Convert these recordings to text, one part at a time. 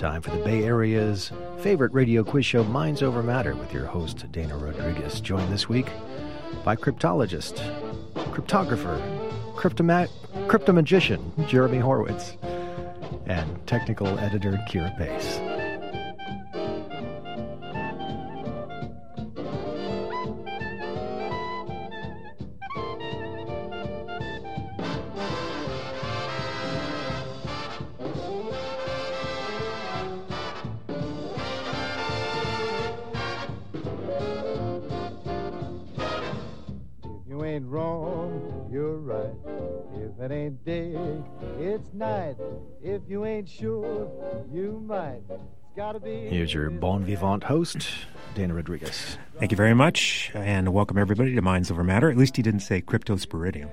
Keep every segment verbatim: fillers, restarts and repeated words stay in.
Time for the Bay Area's favorite radio quiz show, Minds Over Matter, with your host, Dana Rodriguez. Joined this week by cryptologist, cryptographer, cryptoma- cryptomagician, Jeremy Horowitz, and technical editor, Kira Pace. Here's your bon vivant host, Dana Rodriguez. Thank you very much, and welcome everybody to Minds Over Matter. At least he didn't say cryptosporidium.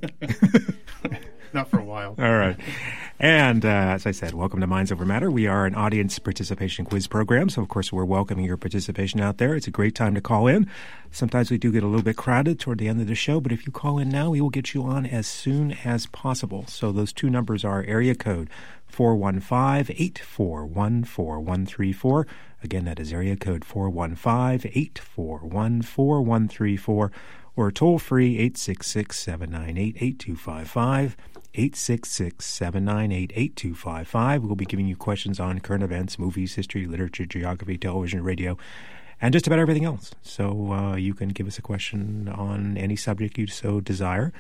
Not for a while. All right. And uh, as I said, welcome to Minds Over Matter. We are an audience participation quiz program, so of course we're welcoming your participation out there. It's a great time to call in. Sometimes we do get a little bit crowded toward the end of the show, but if you call in now, we will get you on as soon as possible. So those two numbers are area code four one five, eight four one, four one three four. Again, that is area code four one five, eight four one, four one three four, or toll-free eight six six, seven nine eight, eight two five five, eight six six, seven nine eight, eight two five five. We'll be giving you questions on current events, movies, history, literature, geography, television, radio, and just about everything else. So uh, you can give us a question on any subject you so desire.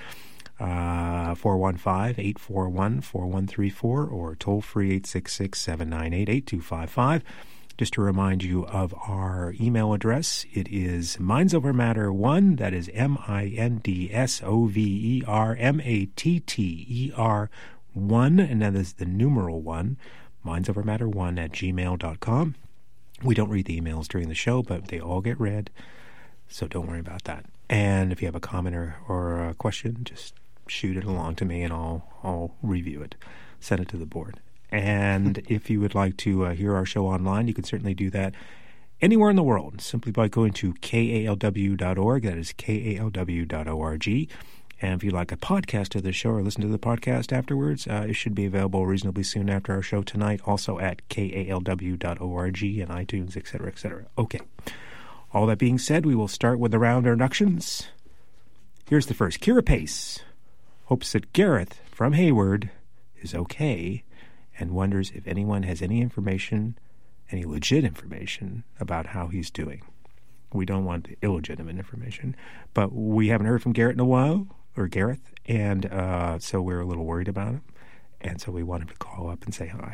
Uh, four one five, eight four one, four one three four, or toll-free eight six six, seven nine eight, eight two five five. Just to remind you of our email address, it is mindsovermatter one, that is M I N D S O V E R M A T T E R one, and that is the numeral one, mindsovermatter one at gmail dot com. We don't read the emails during the show, but they all get read, so don't worry about that. And if you have a comment or, or a question, just shoot it along to me and I'll, I'll review it, send it to the board. And if you would like to uh, hear our show online, you can certainly do that anywhere in the world, simply by going to K A L W dot org. That is K A L W dot org. And if you'd like a podcast of the show or listen to the podcast afterwards, uh, it should be available reasonably soon after our show tonight, also at K A L W dot org and iTunes, et cetera, et cetera. Okay. All that being said, we will start with the round introductions. Here's the first. Kira Pace hopes that Gareth from Hayward is okay and wonders if anyone has any information, any legit information about how he's doing. We don't want the illegitimate information, but we haven't heard from Garrett in a while, or Gareth, and uh, so we're a little worried about him, and so we want him to call up and say hi.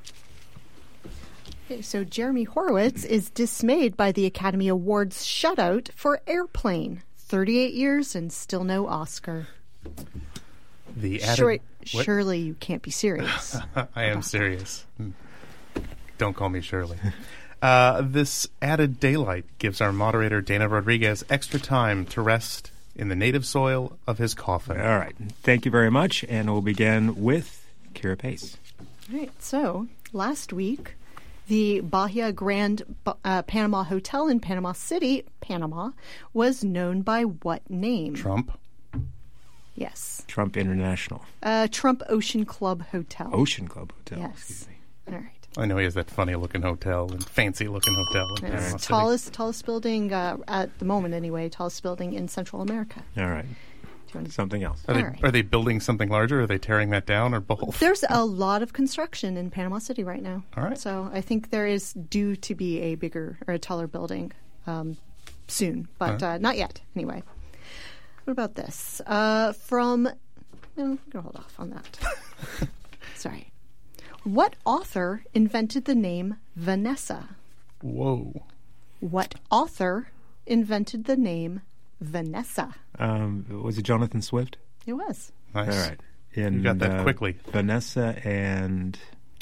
Okay, so Jeremy Horowitz is dismayed by the Academy Awards shutout for Airplane. thirty-eight years and still no Oscar. The added, Sure, surely you can't be serious. I am serious. Don't call me Shirley. Uh, this added daylight gives our moderator, Dana Rodriguez, extra time to rest in the native soil of his coffin. All right. Thank you very much. And we'll begin with Kira Pace. All right. So last week, the Bahia Grand uh, Panama Hotel in Panama City, Panama, was known by what name? Trump. Yes. Trump International. Uh, Trump Ocean Club Hotel. Ocean Club Hotel. Yes. Excuse me. All right. I know he has that funny-looking hotel and fancy-looking hotel in Panama City. Tallest, tallest building, uh, at the moment anyway, tallest building in Central America. All right. Something else. Are they, right. are they building something larger? Or are they tearing that down, or both? There's a lot of construction in Panama City right now. All right. So I think there is due to be a bigger or a taller building um, soon, but right. uh, not yet, anyway. What about this? Uh, from, well, I'm going to hold off on that. Sorry. What author invented the name Vanessa? Whoa. What author invented the name Vanessa? Um, was it Jonathan Swift? It was. Nice. All right. And, you got that uh, quickly. Vanessa and...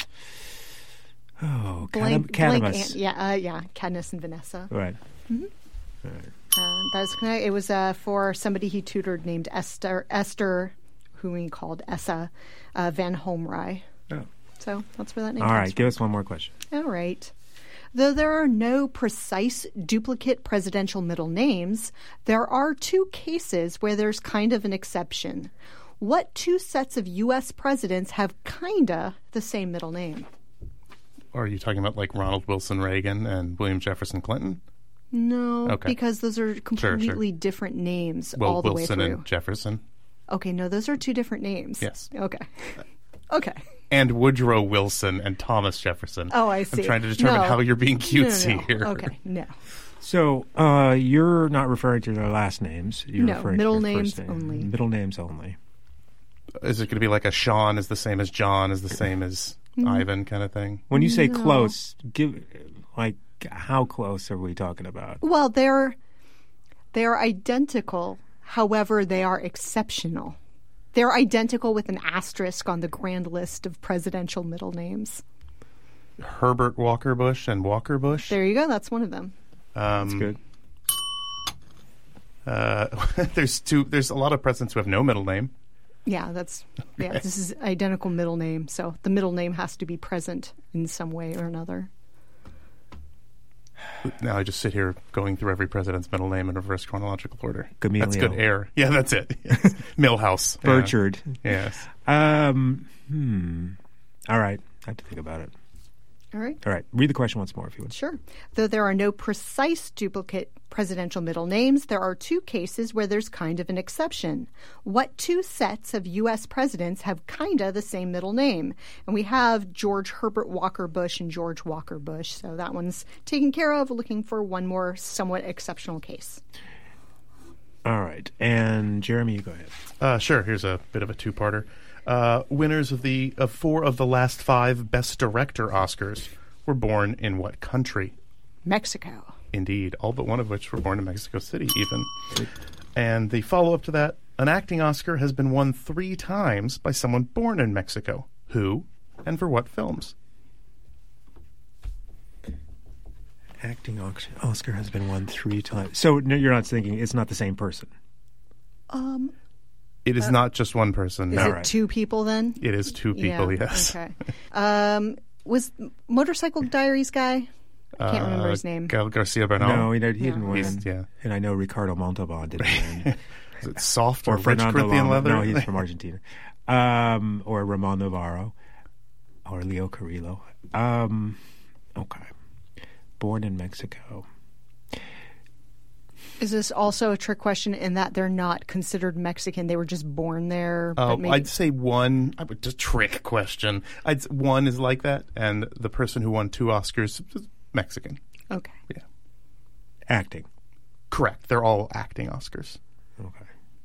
Oh, Blank, Cannabis. Yeah, uh, yeah, Cadmus and Vanessa. Right. Mm-hmm. All right. Uh, that is correct. It was uh, for somebody he tutored named Esther, Esther, who we called Essa uh, Van Homrij. Oh. So that's where that name All comes right, from. give us one more question. All right. Though there are no precise duplicate presidential middle names, there are two cases where there's kind of an exception. What two sets of U S presidents have kinda the same middle name? Are you talking about like Ronald Wilson Reagan and William Jefferson Clinton? No, Okay. because those are completely sure. different names Well, all the Wilson way through. and Jefferson. Okay, no, those are two different names. Yes. Okay. Okay. And Woodrow Wilson and Thomas Jefferson. Oh, I see. I'm trying to determine No. how you're being cutesy no, no, no. here. Okay, no. So uh, you're not referring to their last names. You're No, referring middle to their names first name. only. Middle names only. Is it going to be like a Sean is the same as John is the same as Ivan kind of thing? When you say No. close, give like how close are we talking about? Well, they're they're identical. However, they are exceptional. They're identical with an asterisk on the grand list of presidential middle names. Herbert Walker Bush and Walker Bush. There you go. That's one of them. That's Um, good. uh, there's two. There's a lot of presidents who have no middle name. Yeah, that's yeah. This is identical middle name, so the middle name has to be present in some way or another. Now I just sit here going through every president's middle name in reverse chronological order. Gamaliel. That's good air. Yeah, that's it. Yes. Milhouse. Yeah. Burchard. Yes. Um, hmm. All right. I have to think about it. All right. All right. Read the question once more, if you would. Sure. Though there are no precise duplicate presidential middle names, there are two cases where there's kind of an exception. What two sets of U S presidents have kind of the same middle name? And we have George Herbert Walker Bush and George Walker Bush. So that one's taken care of. Looking for one more somewhat exceptional case. All right. And Jeremy, you go ahead. Uh, sure. Here's a bit of a two-parter. Uh, winners of the of four of the last five Best Director Oscars were born in what country? Mexico. Indeed, all but one of which were born in Mexico City, even. And the follow-up to that, an acting Oscar has been won three times by someone born in Mexico. Who and for what films? Acting Oscar has been won three times. So no, you're not thinking it's not the same person. Um, It is not just one person. is No, it right. two people then? it is two people, Yeah, yes. Okay. Um, was Motorcycle Diaries guy? I can't remember Uh, his name. Gael Garcia Bernal. No, he, did, he Yeah. didn't win. He's- yeah. And I know Ricardo Montalban didn't win. Is it soft or, or rich Fernando Corinthian Lama. leather? No, he's from Argentina. Um, or Ramon Navarro. Or Leo Carrillo. Um, okay. Born in Mexico. Is this also a trick question in that they're not considered Mexican? They were just born there? Oh, but maybe... I'd say one. I would just trick question. I'd s- one is like that, and the person who won two Oscars is Mexican. Okay. Yeah, Acting. correct. They're all acting Oscars. Okay.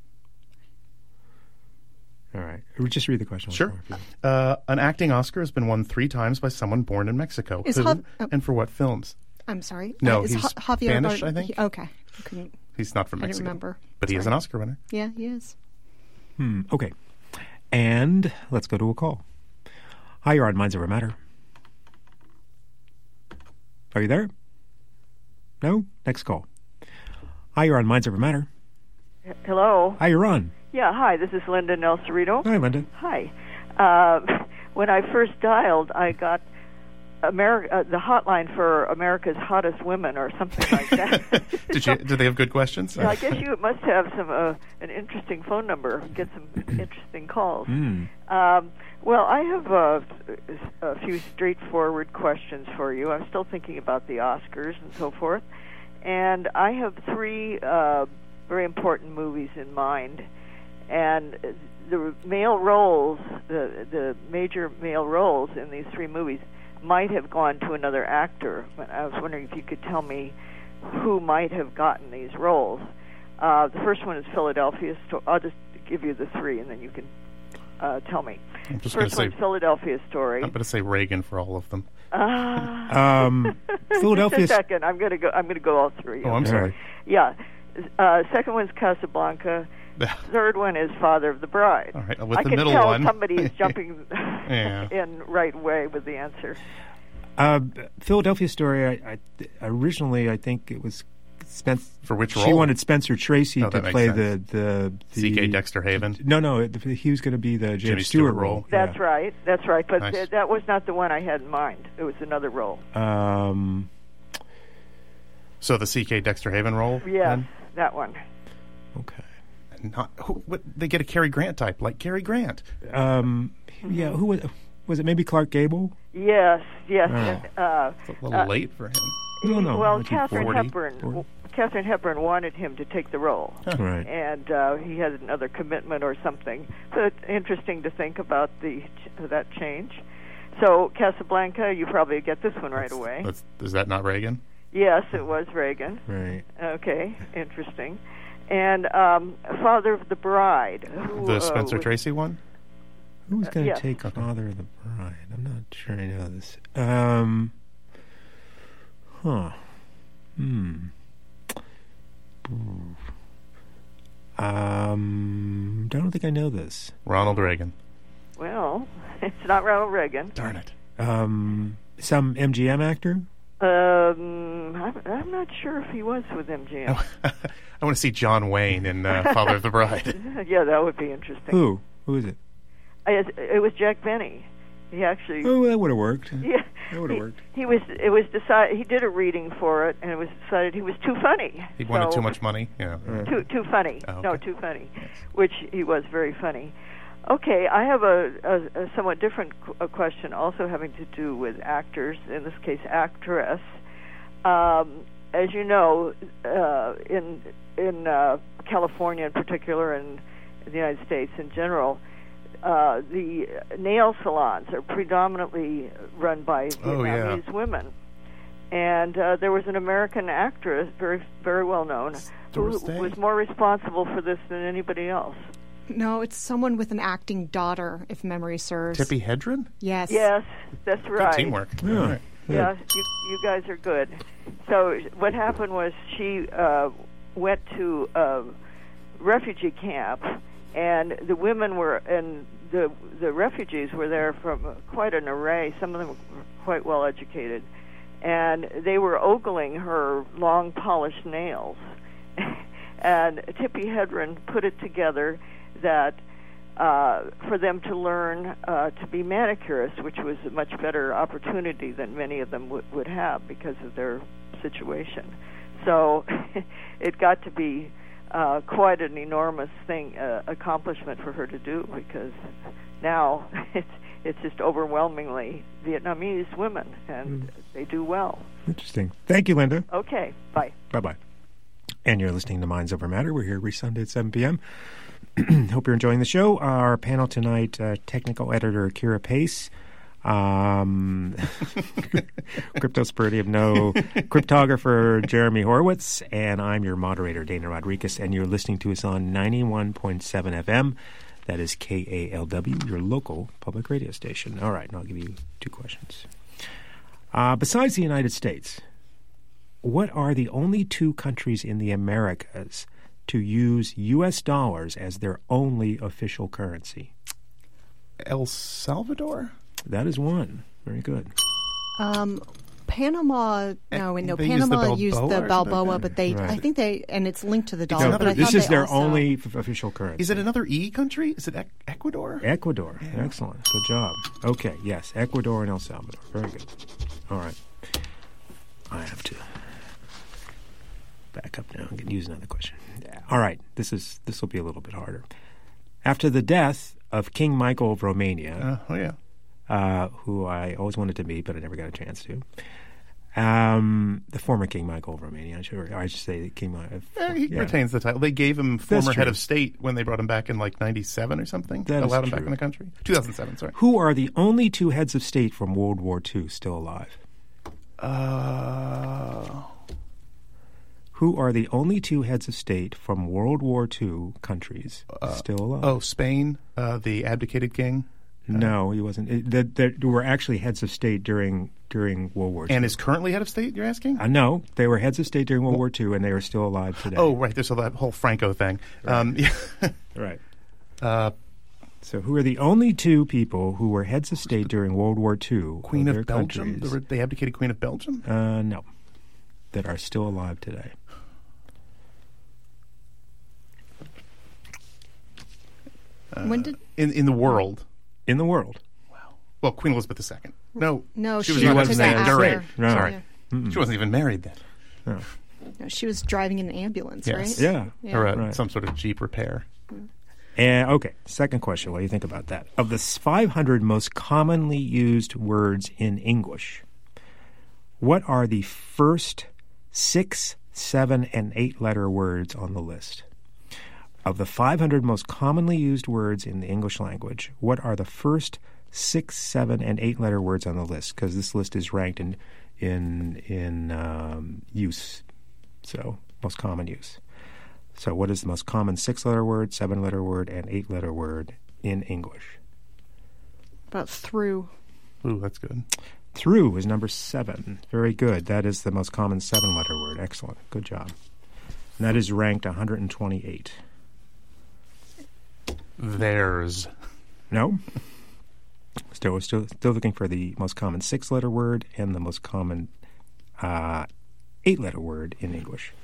All right. Just read the question. once Sure. more, if you would. Uh, an acting Oscar has been won three times by someone born in Mexico. Is Who Jav- oh. and for what films? I'm sorry. No, uh, is he's Ja- Javier Spanish, Bard- I think. he- okay. I couldn't. He's not from I didn't Mexico. remember. But he is Sorry. an Oscar winner. Yeah, he is. Hmm. Okay. And let's go to a call. Hi, you're on Minds Over Matter. Are you there? No? Next call. Hi, you're on Minds Over Matter. Hello. Hi, you're on. Yeah, hi. This is Linda Nelsarito. Hi, Linda. Hi. Uh, when I first dialed, I got America, uh, the hotline for America's Hottest Women or something like that. Did you? Did they have good questions? So I guess you must have some uh, an interesting phone number. Get some interesting calls. Mm. Um, well, I have uh, a few straightforward questions for you. I'm still thinking about the Oscars and so forth, and I have three uh, very important movies in mind. And the male roles, the the major male roles in these three movies, might have gone to another actor. But I was wondering if you could tell me who might have gotten these roles. Uh, the first one is Philadelphia Story. I'll just give you the three, and then you can uh, tell me. I'm just going First to say. one's Philadelphia Story. I'm going to say Reagan for all of them. Ah. Um, Philadelphia. Just a second. I'm going to go. I'm going to go all three. Oh, I'm All sorry. right. Yeah. Uh, second one's Casablanca. Third one is Father of the Bride. All right, with I the can middle tell one. somebody is jumping Yeah. in right way with the answer. Uh, Philadelphia Story. I, I originally I think it was Spence. For which She role? wanted Spencer Tracy Oh, to that makes play sense. the the, the C K Dexter Haven. No, no, the, he was going to be the James Jimmy Stewart, Stewart role. That's Yeah. right. That's right. But Nice. th- that was not the one I had in mind. It was another role. Um, So the C K Dexter Haven role? Yes, then? that one. okay. Not, who, what, they get a Cary Grant type, like Cary Grant. Um, yeah. Who was Was it maybe Clark Gable? Yes, yes. Oh. and, uh, It's a little uh, late for him. No, no. well, nineteen Catherine forty. Hepburn. Forty. Catherine Hepburn wanted him to take the role, Right. and uh, he had another commitment or something. So it's interesting to think about the that change. So Casablanca, you probably get this one right That's- away. that's- is that not Reagan? Yes, it was Reagan. Right. Okay, interesting. And um, Father of the Bride. Who, The uh, Spencer was- Tracy one? Who's going to yes. take Father of the Bride? I'm not sure I know this. Um, huh. Hmm. Um, I don't think I know this. Ronald Reagan. Well, it's not Ronald Reagan. Darn it. Um, some M G M actor? Um, I'm, I'm not sure if he was with M G M. I want to see John Wayne in uh, Father of the Bride. Yeah, that would be interesting. Who? Who is it? I, it was Jack Benny. He actually. Oh, that would have worked. Yeah, That would have he, worked. he was. It was decided. He did a reading for it, and it was decided he was too funny. He wanted So- too much money. Yeah. Too too funny. Oh, No, okay. too funny. Which he was very funny. Okay, I have a, a, a somewhat different qu- a question, also having to do with actors. In this case, actress. Um, as you know, uh, in in uh, California in particular, and in the United States in general, uh, the nail salons are predominantly run by Oh, yeah. Vietnamese women. And uh, there was an American actress, very very well known, who Doris Day? was more responsible for this than anybody else. No, it's someone with an acting daughter, if memory serves. Tippi Hedren? Yes. Yes, that's Good right. teamwork. Yeah. All right. Yeah, you, you guys are good. So what happened was she uh, went to a refugee camp, and the women were, and the the refugees were there from quite an array. Some of them were quite well educated, and they were ogling her long polished nails. And Tippi Hedren put it together that uh, for them to learn uh, to be manicurists, which was a much better opportunity than many of them w- would have because of their situation. So it got to be uh, quite an enormous thing, uh, accomplishment for her to do, because now it's it's just overwhelmingly Vietnamese women, and mm. they do well. Interesting. Thank you, Linda. Okay, bye. Bye-bye. And you're listening to Minds Over Matter. We're here every Sunday at seven p.m. Hope you're enjoying the show. Our panel tonight, uh, technical editor Kira Pace, um, Cryptospirity of No, cryptographer Jeremy Horowitz, and I'm your moderator, Dana Rodriguez, and you're listening to us on ninety-one point seven F M. That is K A L W, your local public radio station. All right, and I'll give you two questions. Uh, besides the United States, what are the only two countries in the Americas to use U S dollars as their only official currency? El Salvador? That is one. Very good. Um, Panama, no, wait, no, They use the Panama used Balboa the or Balboa, something? but they, Right. I think they, and it's linked to the It's dollar. another- But I this thought is they their also, only f- official currency. Is it another E country? Is it e- Ecuador? Ecuador. Excellent. Good job. Okay, yes, Ecuador and El Salvador. Very good. All right. I have to back up now and use another question. All right, this is this will be a little bit harder. After the death of King Michael of Romania, Uh, oh, yeah. uh, who I always wanted to meet but I never got a chance to, um, the former King Michael of Romania, I should, I should say King Michael. Yeah, he yeah. retains the title. They gave him former true. head of state when they brought him back in like ninety-seven or something. That is Allowed him back true. in the country. two thousand seven, sorry. Who are the only two heads of state from World War Two still alive? Uh, Who are the only two heads of state from World War Two countries still alive? oh, Spain, uh, the abdicated king, No, he wasn't. It, that there were actually heads of state during during World War Two. and is currently head of state, you're asking? Uh, no, they were heads of state during World War Two, and they are still alive today. Oh, right. There's that whole Franco thing. Um, yeah. right. uh, So, who are the only two people who were heads of state during World War Two? Queen of of their Belgium? countries? The, the abdicated Queen of Belgium? Uh, no, that are still alive today. when did, In in the world. In the world. Well, Queen Elizabeth the Second. No, no, she she, was not was head of after. state during. No. Sorry. Yeah. She wasn't even married then. No. No, she was driving an ambulance, Yes. right? Yeah. Yeah. Or uh, Right. some sort of Jeep repair. And okay, second question. What do you think about that? Of the five hundred most commonly used words in English, what are the first six, seven, and eight-letter words on the list? Of the five hundred most commonly used words in the English language, what are the first six, seven, and eight-letter words on the list? Because this list is ranked in in in um, use, so most common use. So what is the most common six-letter word, seven-letter word, and eight-letter word in English? About through. Ooh, that's good. Through is number seven. Very good. That is the most common seven-letter word. Excellent. Good job. And that is ranked one hundred twenty-eight. Theirs. No. Still, still, still looking for the most common six-letter word and the most common uh, eight-letter word in English.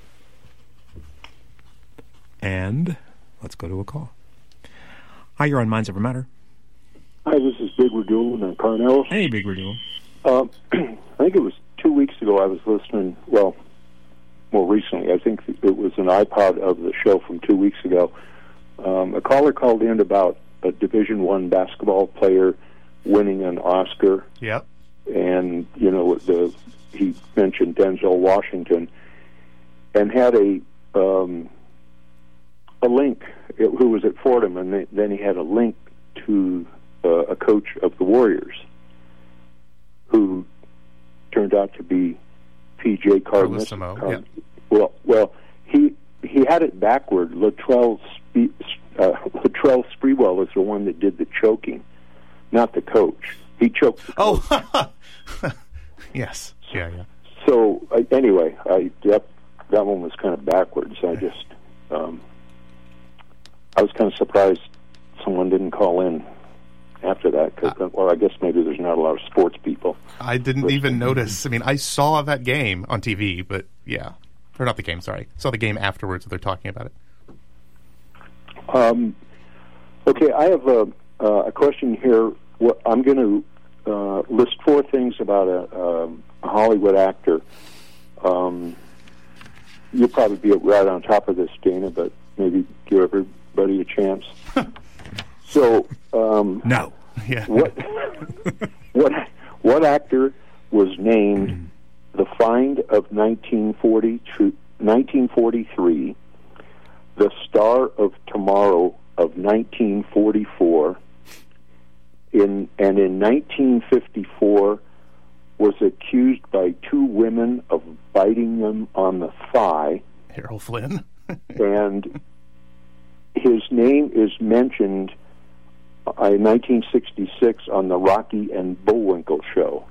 And let's go to a call. Hi, you're on Minds Over Matter. Hi, this is Big Radul in Carnell. Hey, Big Radul. Uh, I think it was two weeks ago I was listening, well, more recently, I think it was an iPod of the show from two weeks ago. Um, a caller called in about a Division One basketball player winning an Oscar. Yep. And, you know, the he mentioned Denzel Washington and had a... Um, a link, who was at Fordham, and then he had a link to uh, a coach of the Warriors, who turned out to be P J Carlesimo. Car- Yep. Well, well, he he had it backward. Latrell Spe- uh, Latrell Sprewell is the one that did the choking, not the coach. He choked the coach. Oh, yes, yeah, yeah. So uh, anyway, I that that one was kind of backwards. I just. Um, I was kind of surprised someone didn't call in after that. Cause, uh, well, I guess maybe there's not a lot of sports people. I didn't but, even notice. I mean, I saw that game on T V, but yeah. Or not the game, sorry. Saw the game afterwards that they're talking about it. Um, okay, I have a, uh, a question here. What, I'm going to uh, list four things about a, um, a Hollywood actor. Um, you'll probably be right on top of this, Dana, but maybe give everybody a chance. So, um, no. Yeah. What what what actor was named the Find of nineteen forty-three, the Star of Tomorrow of nineteen forty-four, in and in nineteen fifty-four was accused by two women of biting them on the thigh? Errol Flynn. And his name is mentioned in nineteen sixty-six on the Rocky and Bullwinkle show.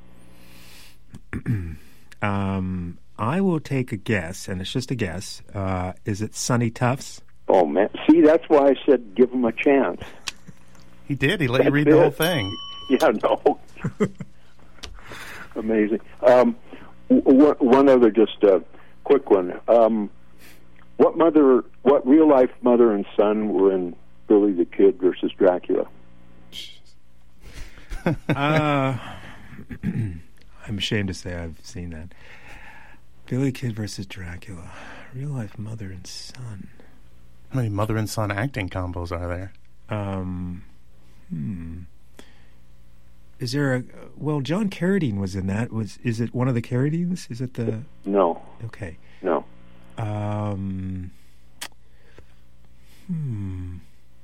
um, I will take a guess, and it's just a guess. Uh, is it Sonny Tufts? Oh, man. See, that's why I said give him a chance. He did. He let that's you read it. the whole thing. Yeah, no. Amazing. Um, w- one other just uh, quick one. Um, what mother, what real life mother and son were in Billy the Kid versus Dracula? uh, I'm ashamed to say I've seen that. Billy the Kid versus Dracula. Real life mother and son. How many mother and son acting combos are there? Um, hmm. Is there a... Well, John Carradine was in that. Was Is it one of the Carradines? Is it the... No. Okay. No. Um... Hmm...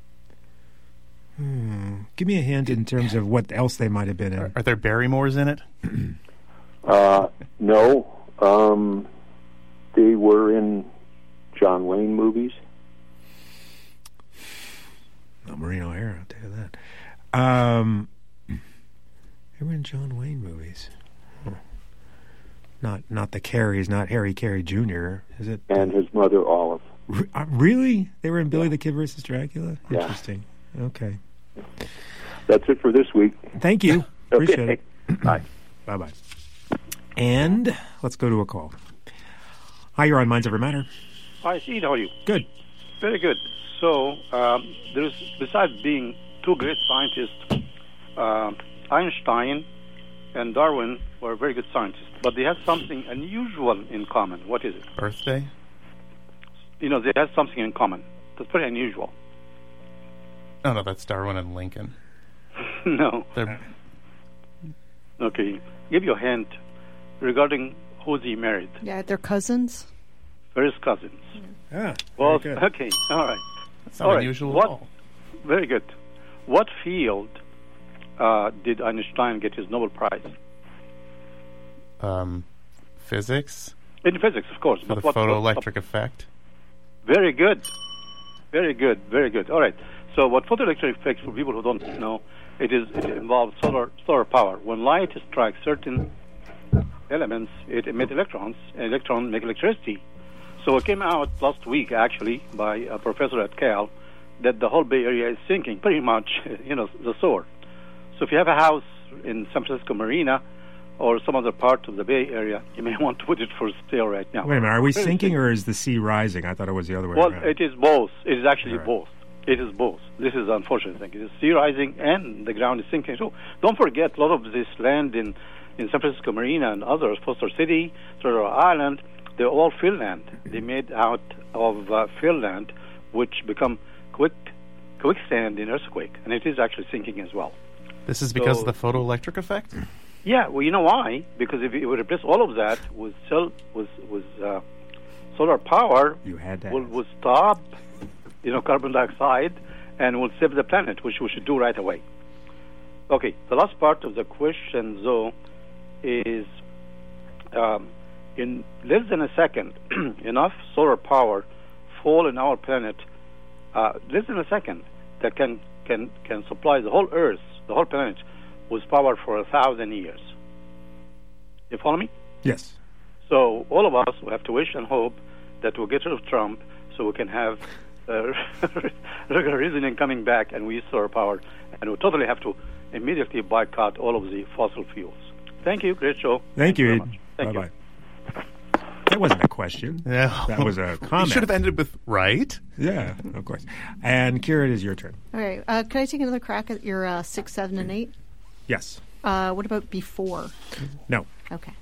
Hmm. Give me a hint in terms of what else they might have been in. Are, are there Barrymores in it? uh, no. Um, they were in John Wayne movies. Not Maureen O'Hara, I'll tell you that. Um, they were in John Wayne movies. Huh. Not not the Carries, not Harry Carey Junior, is it? And his mother, Olive. Re- uh, really? They were in Billy the Kid versus Dracula? Yeah. Interesting. Okay. That's it for this week. Thank you. Appreciate Okay. it. Bye. Bye-bye. And let's go to a call. Hi, you're on Minds Over Matter. Hi, Steve. How are you? Good. Very good. So, um, there's besides being two great scientists, uh, Einstein and Darwin were very good scientists, but they had something unusual in common. What is it? Birthday? You know, they had something in common that's pretty unusual. Oh, no, that's Darwin and Lincoln. No. They're, Okay. Give you a hint regarding who's he married. Yeah, they're cousins. First cousins. Ah, Well, very good. okay. All right. that's not All right. unusual What- at all. Very good. What field uh, did Einstein get his Nobel Prize? Um, physics? In physics, of course. For but the what- photoelectric effect? Very good. Very good. Very good. All right. So what photoelectric effects, for people who don't know, it is it involves solar solar power. When light strikes certain elements, it emits electrons, and electrons make electricity. So it came out last week, actually, by a professor at Cal, that the whole Bay Area is sinking, pretty much, you know, the sewer. So if you have a house in San Francisco Marina or some other part of the Bay Area, you may want to put it for sale right now. Wait a minute. Are we Very sinking sick. or is the sea rising? I thought it was the other way Well, around. it is both. It is actually All right. both. It is both. This is the unfortunate thing. It is sea rising and the ground is sinking. So don't forget, a lot of this land in, in San Francisco Marina and others, Foster City, Turtle Island, they're all fill land. They made out of uh, fill land, which become quick quicksand in earthquake, and it is actually sinking as well. This is because So- of the photoelectric effect? Yeah, well, you know why? Because if you would replace all of that with cell, with with uh, solar power, You had that. will will stop, you know, carbon dioxide, and will save the planet, which we should do right away. Okay, the last part of the question, though, is um, in less than a second, enough solar power fall in our planet, uh, less than a second, that can can can supply the whole Earth, the whole planet, with power for a thousand years. You follow me? Yes. So all of us will have to wish and hope that we'll get rid of Trump so we can have uh, regular reasoning coming back and we use solar power. And we'll totally have to immediately boycott all of the fossil fuels. Thank you. Great show. Thank you, very Ed. much. Thank you. Bye-bye. That wasn't a question. Yeah. That was a You comment. should have ended with right. Yeah, of course. And Kira, it is your turn. All right. Uh, can I take another crack at your uh, six, seven, and eight? Yes. Uh, what about before? No. Okay.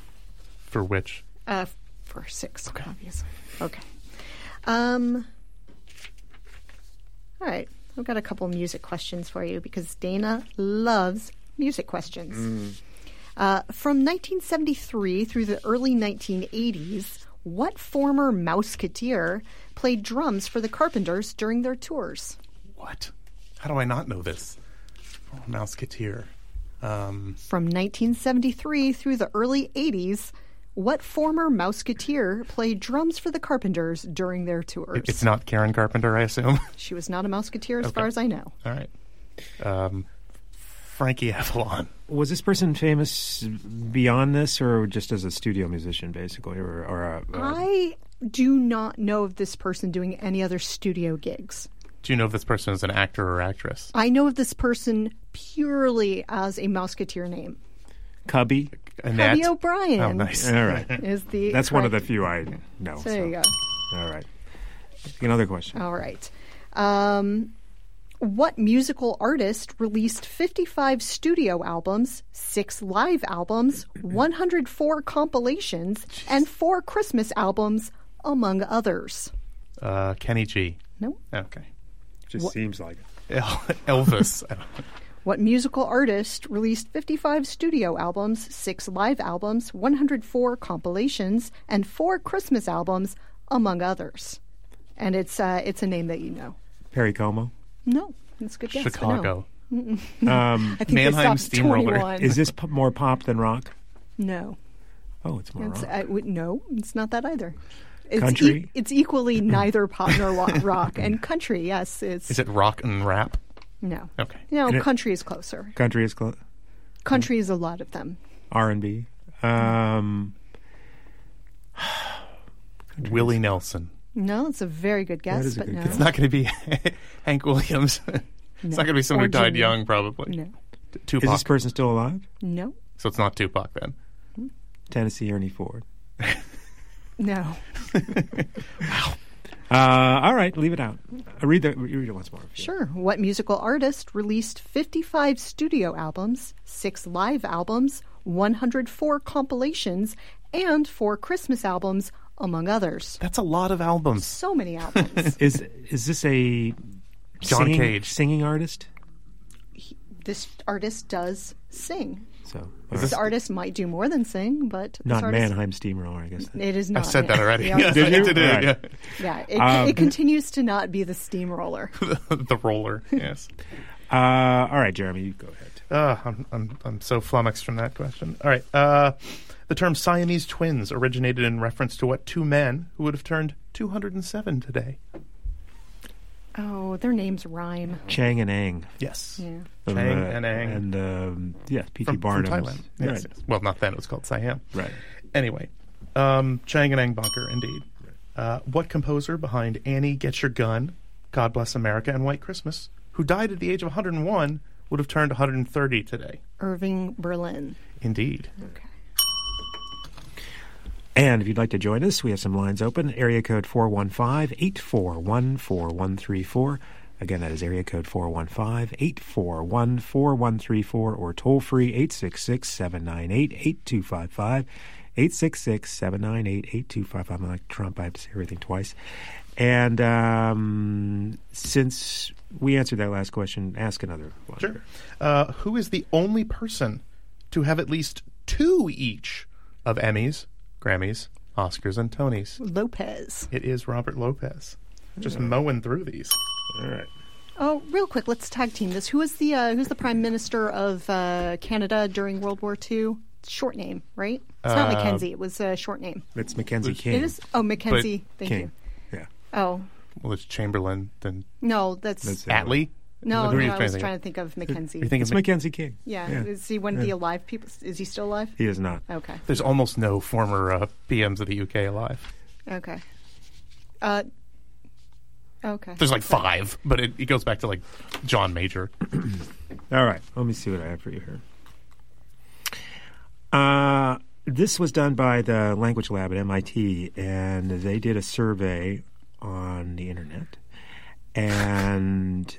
For which? Uh, for six, obviously. Okay. Um. All right. I've got a couple music questions for you because Dana loves music questions. Uh, from nineteen seventy-three through the early nineteen eighties, what former Mouseketeer played drums for the Carpenters during their tours? What? How do I not know this? Oh, Mouseketeer. Um, From nineteen seventy-three through the early eighties, what former Mouseketeer played drums for the Carpenters during their tours? it- it's not Karen Carpenter, I assume. She was not a Mouseketeer as Okay. far as I know. All right. Um, Frankie Avalon. Was this person famous beyond this, or just as a studio musician, basically, or, or a, a I do not know of this person doing any other studio gigs. Do you know if this person is an actor or actress? I know of this person purely as a Mouseketeer name. Cubby? Annette? Cubby O'Brien. Oh, nice. All right. Is the That's one of the correct- few I know. So there you go. All right. Another question. All right. Um, what musical artist released fifty-five studio albums, six live albums, one hundred four compilations, and four Christmas albums, among others? Uh, Kenny G. No. Okay. Just seems like it. El- Elvis. I don't know. What musical artist released fifty-five studio albums, six live albums, one hundred four compilations, and four Christmas albums, among others? And it's uh, it's a name that you know. Perry Como? No, that's a good guess. but Chicago. Um, No. I think Mannheim they stopped at Steamroller. twenty-one. is this p- more pop than rock? No. Oh, it's more It's, rock. I would no, it's not that either. It's Country? E- it's equally neither pop nor wa- rock. And country, yes, it's Is it rock and rap? no. Okay. No, And it- country is closer. Country is close. Country is a lot of them. R and B. Um, Willie Nelson. No, it's a very good guess, is a but good no. guess. It's not going to be Hank Williams. It's No. not going to be somebody Or who died Jimmy. young, probably. No. T- is Tupac. this person still alive? No. So it's not Tupac then. Tennessee Ernie Ford. No. Uh, all right, leave it out. Uh, read, the, read it once more. if you- Sure. What musical artist released fifty-five studio albums, six live albums, one hundred four compilations, and four Christmas albums, among others? That's a lot of albums. So many albums. Is is this a John singing, Cage. Singing artist? This artist does sing. So This artist might do more than sing, but this not artist, Mannheim Steamroller, I guess. It is I not. said that already. Yeah, Yes, Did I you? did it, Right. yeah. yeah it, Um, it continues to not be the steamroller. The roller, yes. Uh, all right, Jeremy, you go ahead. Uh, I'm, I'm, I'm so flummoxed from that question. All right. Uh, the term Siamese twins originated in reference to what two men who would have turned two hundred seven today? Oh, their names rhyme. Chang and Ang. Yes. Yeah. From, Chang uh, and Ang. And, um, yeah, P T From, from Barnum. Thailand. Yes, Right. yes. Well, not then. It was called Siam. Right. Anyway, um, Chang and Ang Bunker, indeed. Uh, what composer behind Annie, Get Your Gun, God Bless America, and White Christmas, who died at the age of one hundred one, would have turned one hundred thirty today? Irving Berlin. Indeed. Okay. And if you'd like to join us, we have some lines open. Area code four one five, eight four one, four one three four. Again, that is area code four one five, eight four one, four one three four, or toll free eight six six, seven nine eight, eight two five five. eight six six, seven nine eight, eight two five five. I'm like Trump, I have to say everything twice. And um, since we answered that last question, ask another one. Sure. Uh, who is the only person to have at least two each of Emmys, Grammys, Oscars, and Tonys? Lopez. It is Robert Lopez. Just mowing through these. All right. Oh, real quick, let's tag team this. Who was the uh, who's the Prime Minister of uh, Canada during World War Two? Short name, right? It's not Uh, Mackenzie. It was a short name. It's Mackenzie King. It is. Oh, Mackenzie. Thank King. you. Yeah. Oh Well, it's Chamberlain, then no, that's, That's it. Attlee. no. Who are you no I was thinking trying of? to think of Mackenzie. You're thinking It's of Mc- Mackenzie King. yeah. yeah. Is he one of Yeah. the alive people? Is he still alive? He is not. Okay. There's almost no former uh, P Ms of the U K alive. Okay. Uh. Okay. There's like five, but it, it goes back to like John Major. All right. Let me see what I have for you here. Uh, this was done by the Language Lab at M I T, and they did a survey on the internet. And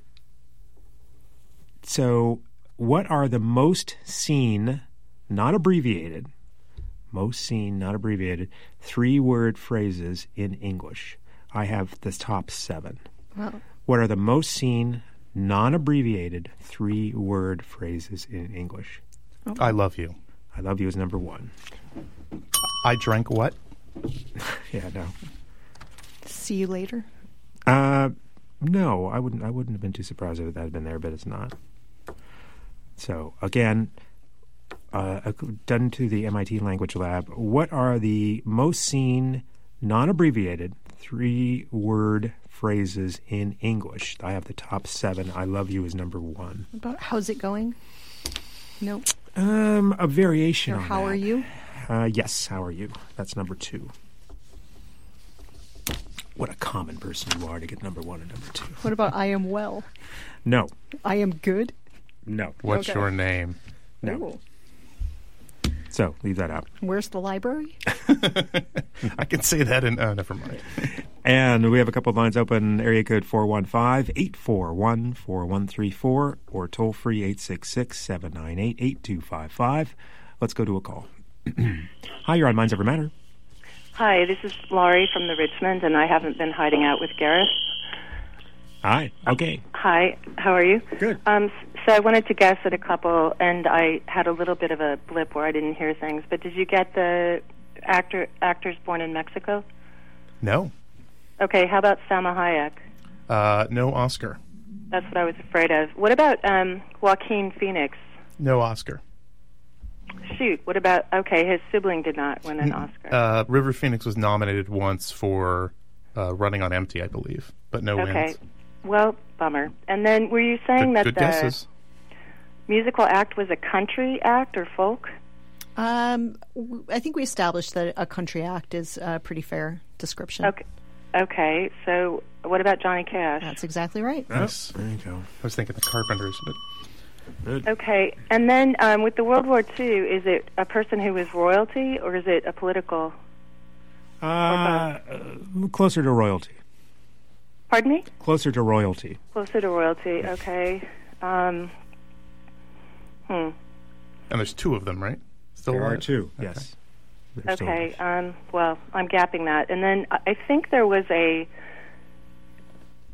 so, what are the most seen, not abbreviated, most seen, not abbreviated, three-word phrases in English? I have the top seven. Wow. What are the most seen, non-abbreviated, three-word phrases in English? I love you. I love you is number one. I drank what? Yeah, no. See you later. Uh, no, I wouldn't. I wouldn't have been too surprised if that had been there, but it's not. So again, uh, done to the M I T Language Lab. What are the most seen, non-abbreviated, three-word phrases in English? I have the top seven. I love you is number one. About how's it going? No. Um, a variation Or on how that. are you? Uh, yes, how are you? That's number two. What a common person you are to get number one and number two. What about I am well? No, I am good. no, What's Okay. your name? no. Ooh. So leave that out. Where's the library? I can say that in. Oh, never mind. And we have a couple of lines open. Area code four one five, eight four one, four one three four or toll free eight six six, seven nine eight, eight two five five. Let's go to a call. Hi, you're on Minds Over Matter. Hi, this is Laurie from the Richmond, and I haven't been hiding out with Gareth. Hi. Okay. Hi, how are you? Good. Um, so I wanted to guess at a couple, and I had a little bit of a blip where I didn't hear things. But did you get the actor actors born in Mexico? No. Okay, how about Salma Hayek? Uh, no Oscar. That's what I was afraid of. What about um, Joaquin Phoenix? No Oscar. Shoot, what about, okay, his sibling did not win an Oscar. Uh, River Phoenix was nominated once for uh, Running on Empty, I believe, but no Okay, wins. well, bummer. And then were you saying Good, that good the guesses. musical act was a country act or folk? Um, w- I think we established that a country act is a pretty fair description. Okay. Okay, so what about Johnny Cash? That's exactly right. Yes. There you go. I was thinking the Carpenters, but Okay, and then um, with the World War Two, is it a person who was royalty or is it a political? Uh, uh, closer to royalty. Pardon me? Closer to royalty. Closer to royalty, okay. Um, hmm. and there's two of them, right? Still There are alive? two. Okay. Yes. They're still Okay, alive. um, well, I'm gapping that. And then I I think there was a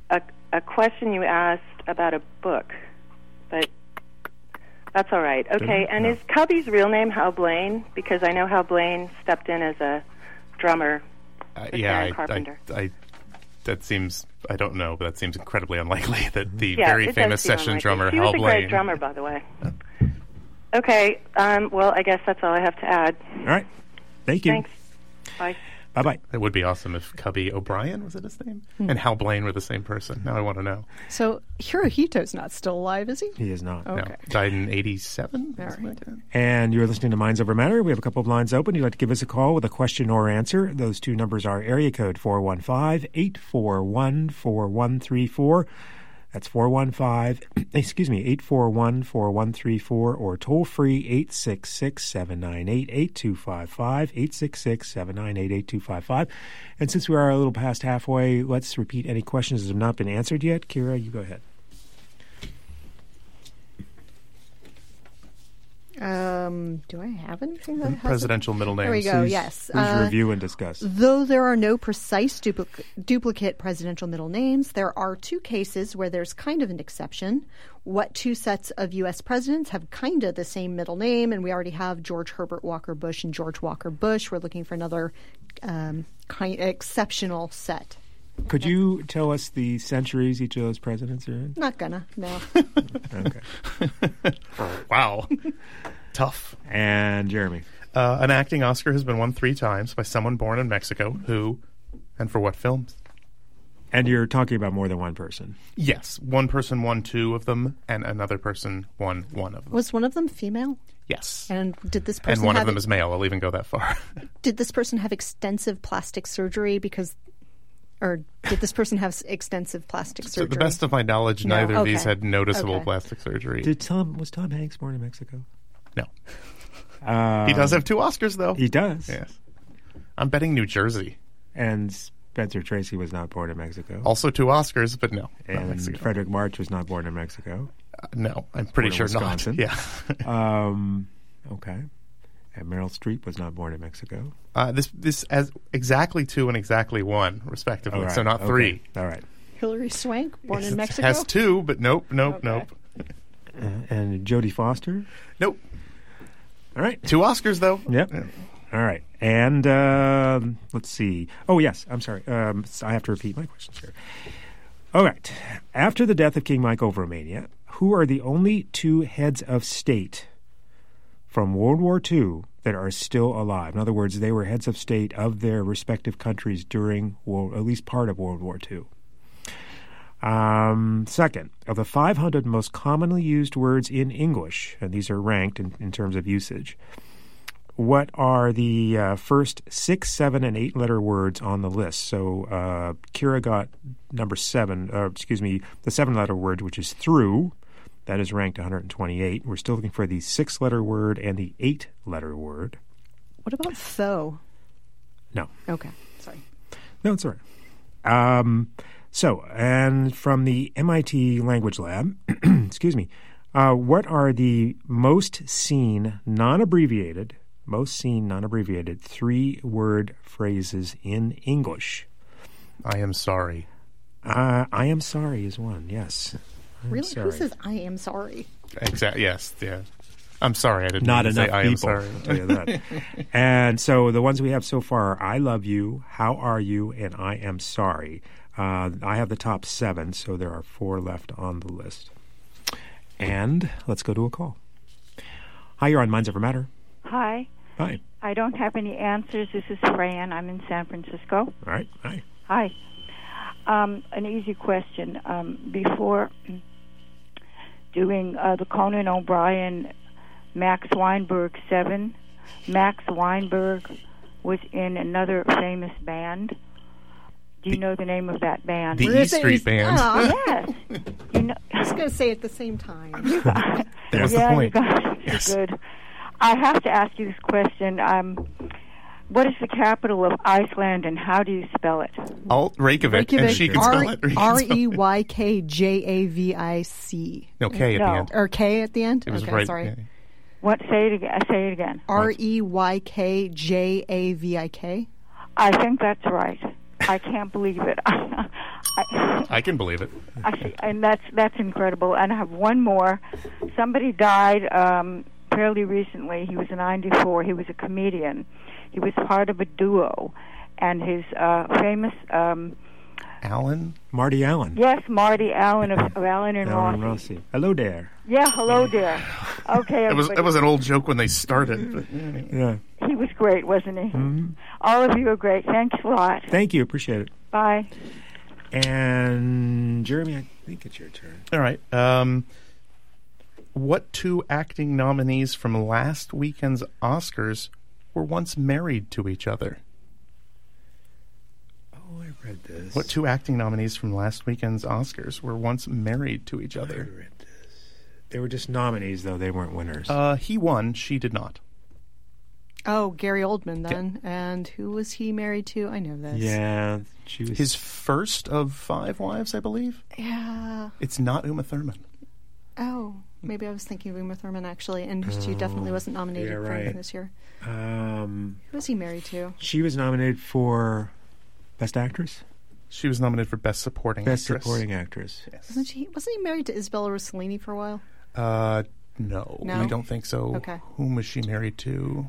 a, a question you asked about a book, but that's all right. Okay, and No. is Cubby's real name Hal Blaine? Because I know Hal Blaine stepped in as a drummer Uh, with yeah, Aaron I, Carpenter. I, I, that seems, I don't know, but that seems incredibly unlikely that the yeah, very it does famous seem session unlikely. drummer He Hal was a Blaine. great drummer, by the way. Okay, um, well, I guess that's all I have to add. All right. Thank you. Thanks. Bye. Bye-bye. It would be awesome if Cubby O'Brien, was it his name? And Hal Blaine were the same person. Now I want to know. So Hirohito's not still alive, is he? He is not. Okay. No. Died in eighty-seven? All Something right. like that. And you're listening to Minds Over Matter. We have a couple of lines open. You'd like to give us a call with a question or answer. Those two numbers are area code four one five, eight four one, four one three four. That's four one five, excuse me, eight four one, four one three four, or toll free eight six six, seven nine eight, eight two five five, eight six six, seven nine eight, eight two five five. And since we are a little past halfway, let's repeat any questions that have not been answered yet. Kira, you go ahead. Um, do I have anything that has Presidential middle names. There we go. Please- yes. Please Uh, review and discuss. Though there are no precise duplic- duplicate presidential middle names, there are two cases where there's kind of an exception. What two sets of U S presidents have kind of the same middle name? And we already have George Herbert Walker Bush and George Walker Bush. We're looking for another um, kind exceptional set. Could you tell us the centuries each of those presidents are in? Not gonna, no. Okay. Wow. Tough. And Jeremy. Uh, an acting Oscar has been won three times by someone born in Mexico. Who and for what films? And you're talking about more than one person. Yes. One person won two of them, and another person won one of them. Was one of them female? Yes. And did this person And one of have them is male. I'll even go that far. did this person have extensive plastic surgery because or did this person have s- extensive plastic To surgery? the best of my knowledge, No. neither of these Okay. had noticeable Okay. plastic surgery. Did Tom was Tom Hanks born in Mexico? no. Uh, He does have two Oscars, though. He does. Yes. I'm betting New Jersey. And Spencer Tracy was not born in Mexico. Also two Oscars, but no. Not and Mexico. Frederick March was not born in Mexico. Uh, no, I'm pretty Born sure in not. Wisconsin. Yeah. Um, okay. And Meryl Streep was not born in Mexico. Uh, this this as exactly two and exactly one, respectively. All right. So not Okay. three. All right. Hillary Swank, born in It Mexico. has two, but nope, nope, Okay. nope, Uh, and Jodie Foster. nope. All right. Two Oscars though. Yep. All right. And um, let's see. Oh, yes. I'm sorry. Um, so I have to repeat my questions here. All right. After the death of King Mike over Romania, who are the only two heads of state from World War Two that are still alive? In other words, they were heads of state of their respective countries during, well, at least part of World War Two. Um, second, of the five hundred most commonly used words in English, and these are ranked in, in terms of usage, what are the uh, first six, seven, and eight letter words on the list? So uh, Kira got number seven, uh, excuse me, the seven letter word, which is through. That is ranked one hundred twenty-eight. We're still looking for the six letter word and the eight letter word. What about though? No. Okay, sorry. No, it's all right. Um, so, and from the M I T Language Lab, excuse me, uh, what are the most seen, non-abbreviated, most seen, non-abbreviated three-word phrases in English? I am sorry. Uh, I am sorry is one, yes. I'm Really? sorry. Who says I am sorry? Exactly. Yes. Yeah. I'm sorry. I didn't Not mean to enough say I am people. sorry. I'll tell you that. And so the ones we have so far are I love you, how are you, and I am sorry. Uh, I have the top seven, so there are four left on the list. And let's go to a call. Hi, you're on Minds Over Matter. Hi. Hi. I don't have any answers. This is Fran. I'm in San Francisco. All right. Hi. Hi. Um, an easy question. Um, before doing uh, the Conan O'Brien Max Weinberg seven, Max Weinberg was in another famous band. Do you know the name of that band? The We're gonna E say Street he's- Band. Oh, Yes. You know, I was going to say it at the same time. There's yeah, the point. you guys Yes. are good. I have to ask you this question. Um, what is the capital of Iceland, and how do you spell it? Alt Reykjavik, and she can spell it. or you can R spell E it. Y K J A V I C. No, K at No. the end. Or K at the end? It was okay, right. sorry. yeah. What? Say it again. Say it again. R E Y K J A V I K. I think that's right. I can't believe it. I, I can believe it. I, and that's that's incredible. And I have one more. Somebody died um, fairly recently. He was ninety-four. He was a comedian. He was part of a duo, and his uh, famous. Um, Alan? Marty Allen. Yes, Marty Allen of, of Allen and Alan Rossi. Rossi. Hello there. Yeah, hello there. Okay, It was everybody. it was an old joke when they started. But, Yeah. He was great, wasn't he? Mm-hmm. All of you are great. Thanks a lot. Thank you. Appreciate it. Bye. And Jeremy, I think it's your turn. all right. Um, what two acting nominees from last weekend's Oscars were once married to each other? Oh, I read this. What two acting nominees from last weekend's Oscars were once married to each I other? read this. They were just nominees, though. They weren't winners. Uh, he won. She did not. Oh, Gary Oldman then. And who was he married to? I know this. yeah, she was. His first of five wives, I believe. Yeah. It's not Uma Thurman. Oh, maybe I was thinking of Uma Thurman, actually. And she definitely wasn't nominated yeah, for right. anything this year. Um, Who was he married to? she was nominated for Best Actress, She was nominated for Best Supporting Best Actress. Supporting Actress. Yes. Wasn't she? Wasn't he married to Isabella Rossellini for a while? Uh, no, No? I don't think so. Okay. Whom was she married to?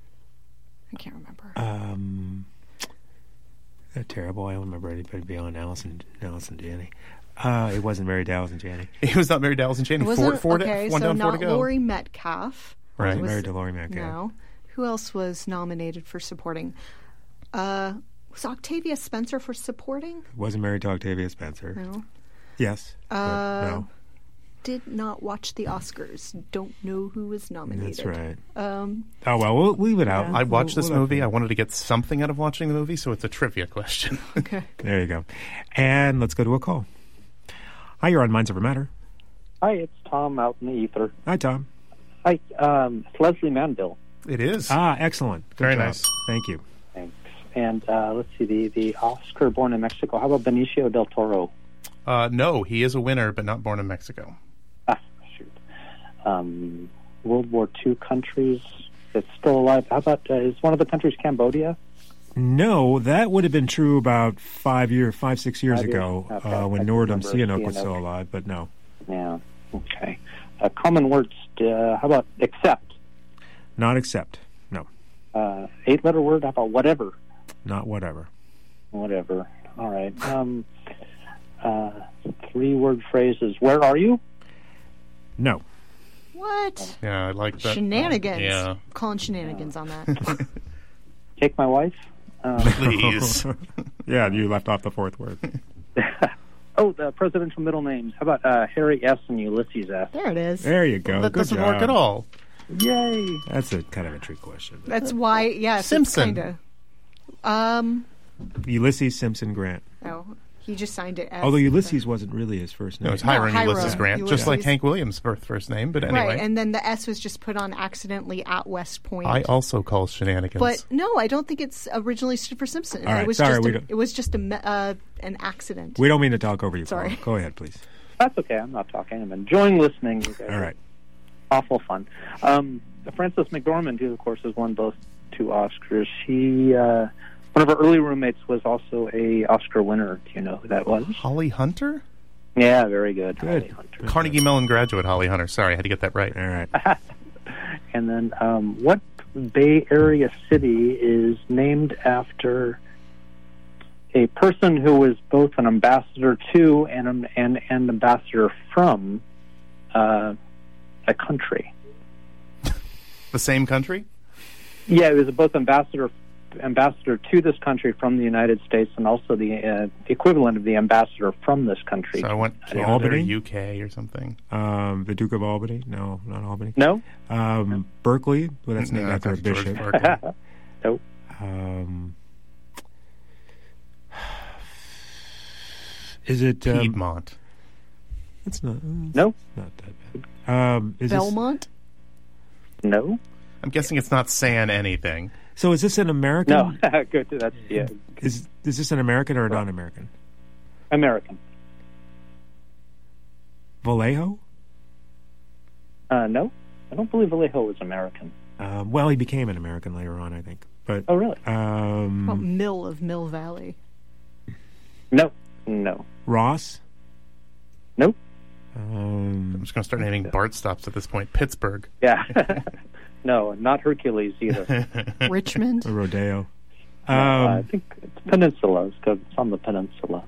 I can't remember. Um, they're terrible. I don't remember anybody beyond Allison, Allison Janney. Uh, it wasn't married to Allison Janney. He was not married to Allison Janney. Was Four, it? four okay, to, one so down, four not to go. Laurie Metcalf. Right. Wasn't Was- married to Laurie Metcalf. No. Who else was nominated for supporting? Uh, was Octavia Spencer for supporting? Wasn't married to Octavia Spencer. No. Yes. but Uh, no. Did not watch the Oscars. Don't know who was nominated. That's right. Um, Oh, well, we'll leave it out. Yeah. I watched We'll- this we'll let movie. them- I wanted to get something out of watching the movie, so it's a trivia question. okay. There you go. And let's go to a call. Hi, you're on Minds Over Matter. Hi, it's Tom out in the ether. Hi, Tom. Hi, um, it's Leslie Manville. It is. Ah, excellent. Good Very job. nice. Thank you. Thanks. And uh, let's see, the, the Oscar born in Mexico. How about Benicio del Toro? Uh, no, he is a winner, but not born in Mexico. Ah, shoot. Um, World War Two countries that's still alive. How about, uh, is one of the countries Cambodia? No, that would have been true about five year, five six years Five years? ago Okay. uh, when I Nordum remember Sihanouk was Sihanouk. still alive, but no. Yeah, okay. Uh, common words, uh, how about accept? Not accept. No. Uh, eight-letter word, how about whatever? Not whatever. Whatever. All right. Um, uh, three-word phrases. Where are you? No. What? Yeah, I like that. Shenanigans. Yeah. I'm calling shenanigans on that. Take my wife? Uh, Please. Yeah, you left off the fourth word. oh, the presidential middle names. How about uh, Harry S. and Ulysses S.? There it is. There you go. that Good doesn't job. work at all. Yay! That's a kind of a trick question. That's why, yes. Simpson. Kind of. Um, Ulysses Simpson Grant. oh, he just signed it as. Although Ulysses wasn't really his first name. No, it's Hiram Hiram Ulysses Grant, just Ulysses. like Hank Williams' birth first name. But anyway, Right, and then the S was just put on accidentally at West Point. I also call shenanigans. But no, I don't think it's originally stood for Simpson. All right, it was sorry, just we a, don't- it was just a me- uh, an accident. We don't mean to talk over you, Sorry. Paul. Go ahead, please. That's okay. I'm not talking. I'm enjoying listening. You guys All are right. Awful fun. Um, Frances McDormand, who, of course, has won both two Oscars, she, uh, one of her early roommates was also a Oscar winner. Do you know who that was? Holly Hunter? Yeah, very good. Good. Holly Hunter. Carnegie Mellon graduate Holly Hunter. Sorry, I had to get that right. All right. And then um, what Bay Area city is named after a person who was both an ambassador to and an and, and ambassador from uh, a country? The same country? Yeah, he was both ambassador ambassador to this country from the United States and also the, uh, the equivalent of the ambassador from this country. So I went I to don't- Albany? U K or something. Um, the Duke of Albany? No, not Albany. No? Um, Berkeley? Well, that's named No, after a that's George bishop. Berkeley. Nope. Um, is it um, Piedmont. It's not. It's No? not that bad. Um, is Belmont? No? I'm guessing it's not San anything. This, so is this an American? No. Good. That's yeah. Is is this an American or a non-American? American. Vallejo? Uh, no? I don't believe Vallejo was American. Um, well, he became an American later on, I think. But Oh, really? Well, um, Mill of Mill Valley. No, no. Ross? Nope. Um, I'm just going to start naming BART stops at this point. Pittsburgh. Yeah. No, not Hercules either. Richmond? a rodeo. No, Um, I think it's Peninsula. It's 'cause it's on the peninsula.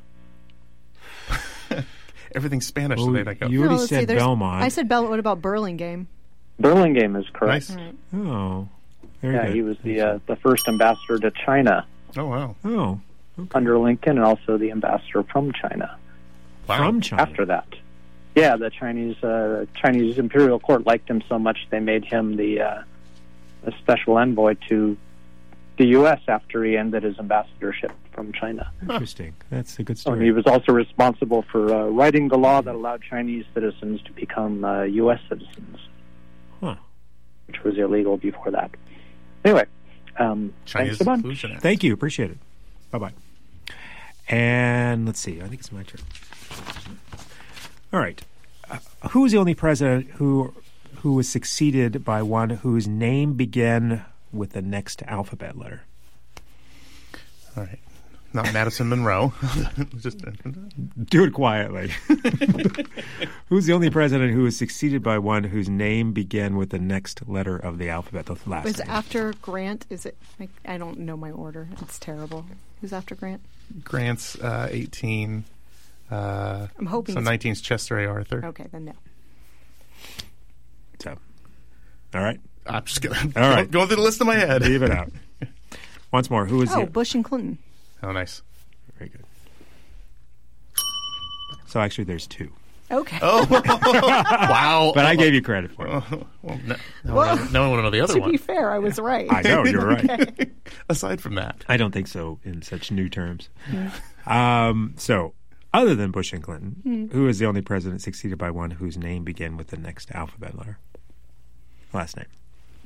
Everything's Spanish well, today. I go. you already No, let's see, said there's- Belmont. I said Bell. What about Burlingame? Burlingame is correct. Nice. All right. Oh, very Yeah, good. he was the uh, the first ambassador to China Oh, wow. Oh, under Lincoln, and also the ambassador from China Wow. from China. after that. Yeah, the Chinese uh, Chinese imperial court liked him so much they made him the uh, a special envoy to the U S after he ended his ambassadorship from China. Interesting. That's a good Oh, and story. he was also responsible for uh, writing the law that allowed Chinese citizens to become uh, U S citizens, Huh. which was illegal before that. Anyway, um, Chinese thanks a bunch. Inclusion Act. Thank you. Appreciate it. Bye-bye. And let's see. I think it's my turn. All right. Uh, who is the only president who who was succeeded by one whose name began with the next alphabet letter? All right. Not Madison Monroe. Just Do it quietly. Who's the only president who was succeeded by one whose name began with the next letter of the alphabet, the last Was name? after Grant? Is it? I, I don't know my order. It's terrible. Who's after Grant? Grant's uh, eighteen. Uh, I'm hoping so it's- nineteen's Chester A. Arthur. Okay, then no. So, all right. I'm just gonna All right. going through the list in my head. Leave it out. Once more. Who is Oh, the... Bush and Clinton. Oh, nice. Very good. So actually there's two. Okay. Oh, wow. But I gave you credit for it. Oh, well, no, no, Well, one, no one would know the other to one. be fair, I was right. I know, you're right. Okay. Aside from that, I don't think so in such new terms. Um, so, other than Bush and Clinton, Hmm. who is the only president succeeded by one whose name began with the next alphabet letter? Last name.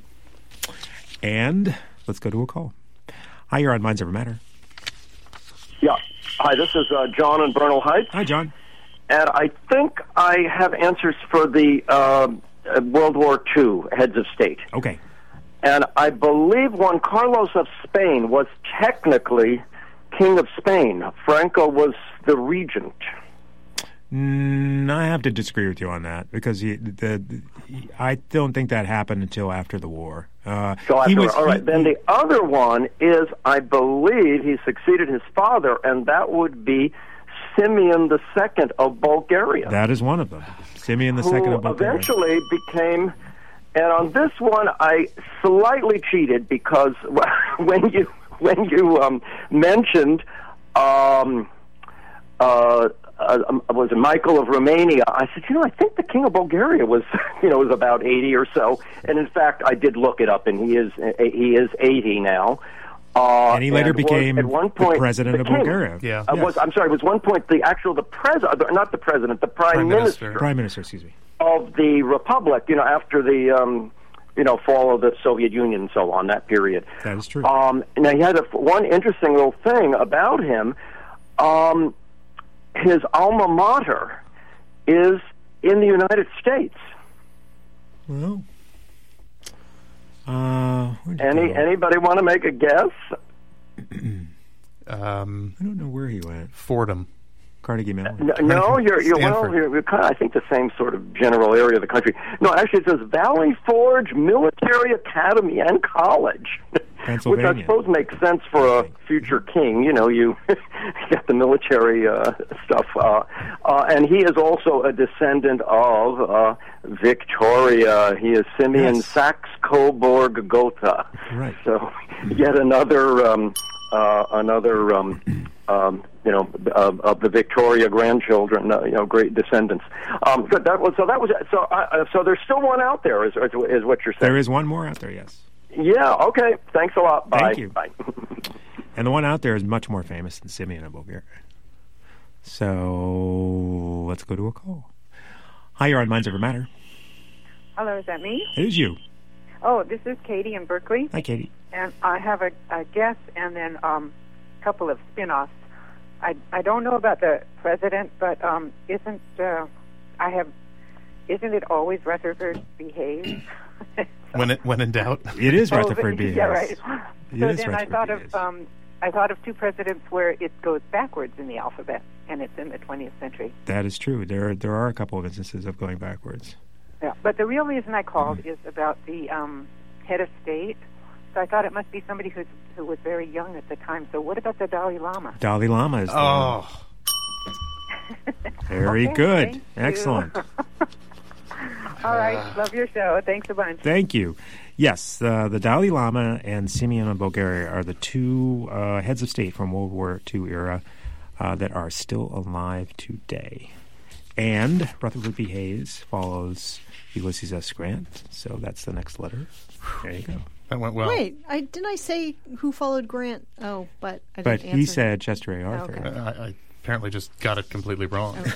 And let's go to a call. Hi, you're on Minds Over Matter. Yeah. Hi, this is uh, John in Bernal Heights. Hi, John. And I think I have answers for the uh, World War Two heads of state. Okay. And I believe Juan Carlos of Spain was technically King of Spain. Franco was the regent. Mm, I have to disagree with you on that because he, the, the, he, I don't think that happened until after the war. Uh, So after, he was, all right. he- Then the other one is, I believe, he succeeded his father, and that would be Simeon the Second of Bulgaria. that is one of them. Simeon the who Second of Bulgaria. eventually became, and on this one I slightly cheated because when you when you um, mentioned um, uh, uh, was it Michael of Romania, I said, you know, I think the King of Bulgaria was you know was about eighty or so, and in fact I did look it up, and he is he is eighty now. Uh, And he later was became at one point the president the of king. Bulgaria. Yeah. Uh, Yes. was, I'm sorry, it was one point the actual the president, not the president, the prime, Prime minister, Minister. Prime Minister, excuse me. of the republic. You know, after the um, you know fall of the Soviet Union and so on, that period. That is true. Um, now he had a, one interesting little thing about him. Um, his alma mater is in the United States. well, uh, where'd he Any go? anybody want to make a guess? um, I don't know where he went. Fordham. Carnegie Mellon. No, no you're, you're well. Stanford. You're, you're kind of, I think, the same sort of general area of the country. No, actually, it says Valley Forge Military Academy and College, which I Pennsylvania. suppose makes sense for a future king. You know, you get the military uh, stuff, uh, uh, and he is also a descendant of uh, Victoria. He is Simeon Yes. Saxe-Coburg Gotha. Right. So, yet another um, uh, another. Um, um, you know, of, of the Victoria grandchildren, uh, you know, great descendants. Um, good. That was so. That was so. Uh, so there's still one out there, is, is, is what you're saying? There is one more out there, yes. Yeah. Okay. Thanks a lot. Bye. Thank you. Bye. And the one out there is much more famous than Simeon of Bulgaria. So let's go to a call. Hi, you're on Minds Over Matter. Hello, is that me? It is you. Oh, this is Katie in Berkeley. Hi, Katie. And I have a, a guess and then um, a couple of spin-offs. I, I don't know about the president, but um, isn't uh, I have isn't it always Rutherford behaves? When it when in doubt. It is Oh, Rutherford but- B. Yeah, right. It So is then I Rutherford thought B. of um, I thought of two presidents where it goes backwards in the alphabet, and it's in the twentieth century. That is true. There, there are a couple of instances of going backwards. Yeah, but the real reason I called is about the um, head of state. So I thought it must be somebody who's, who was very young at the time. So what about the Dalai Lama? Dalai Lama is the Oh. Very Okay, good. thank you. Excellent. All right, love your show. Thanks a bunch. Thank you. Yes, uh, the Dalai Lama and Simeon of Bulgaria are the two uh, heads of state from World War Two era uh, that are still alive today. And Rutherford B. Hayes follows Ulysses S. Grant, so that's the next letter. There you go. That went well. Wait, I didn't I say who followed Grant? Oh, but I But didn't he answer. said Chester A. Arthur. Okay. I, I apparently just got it completely wrong. Okay.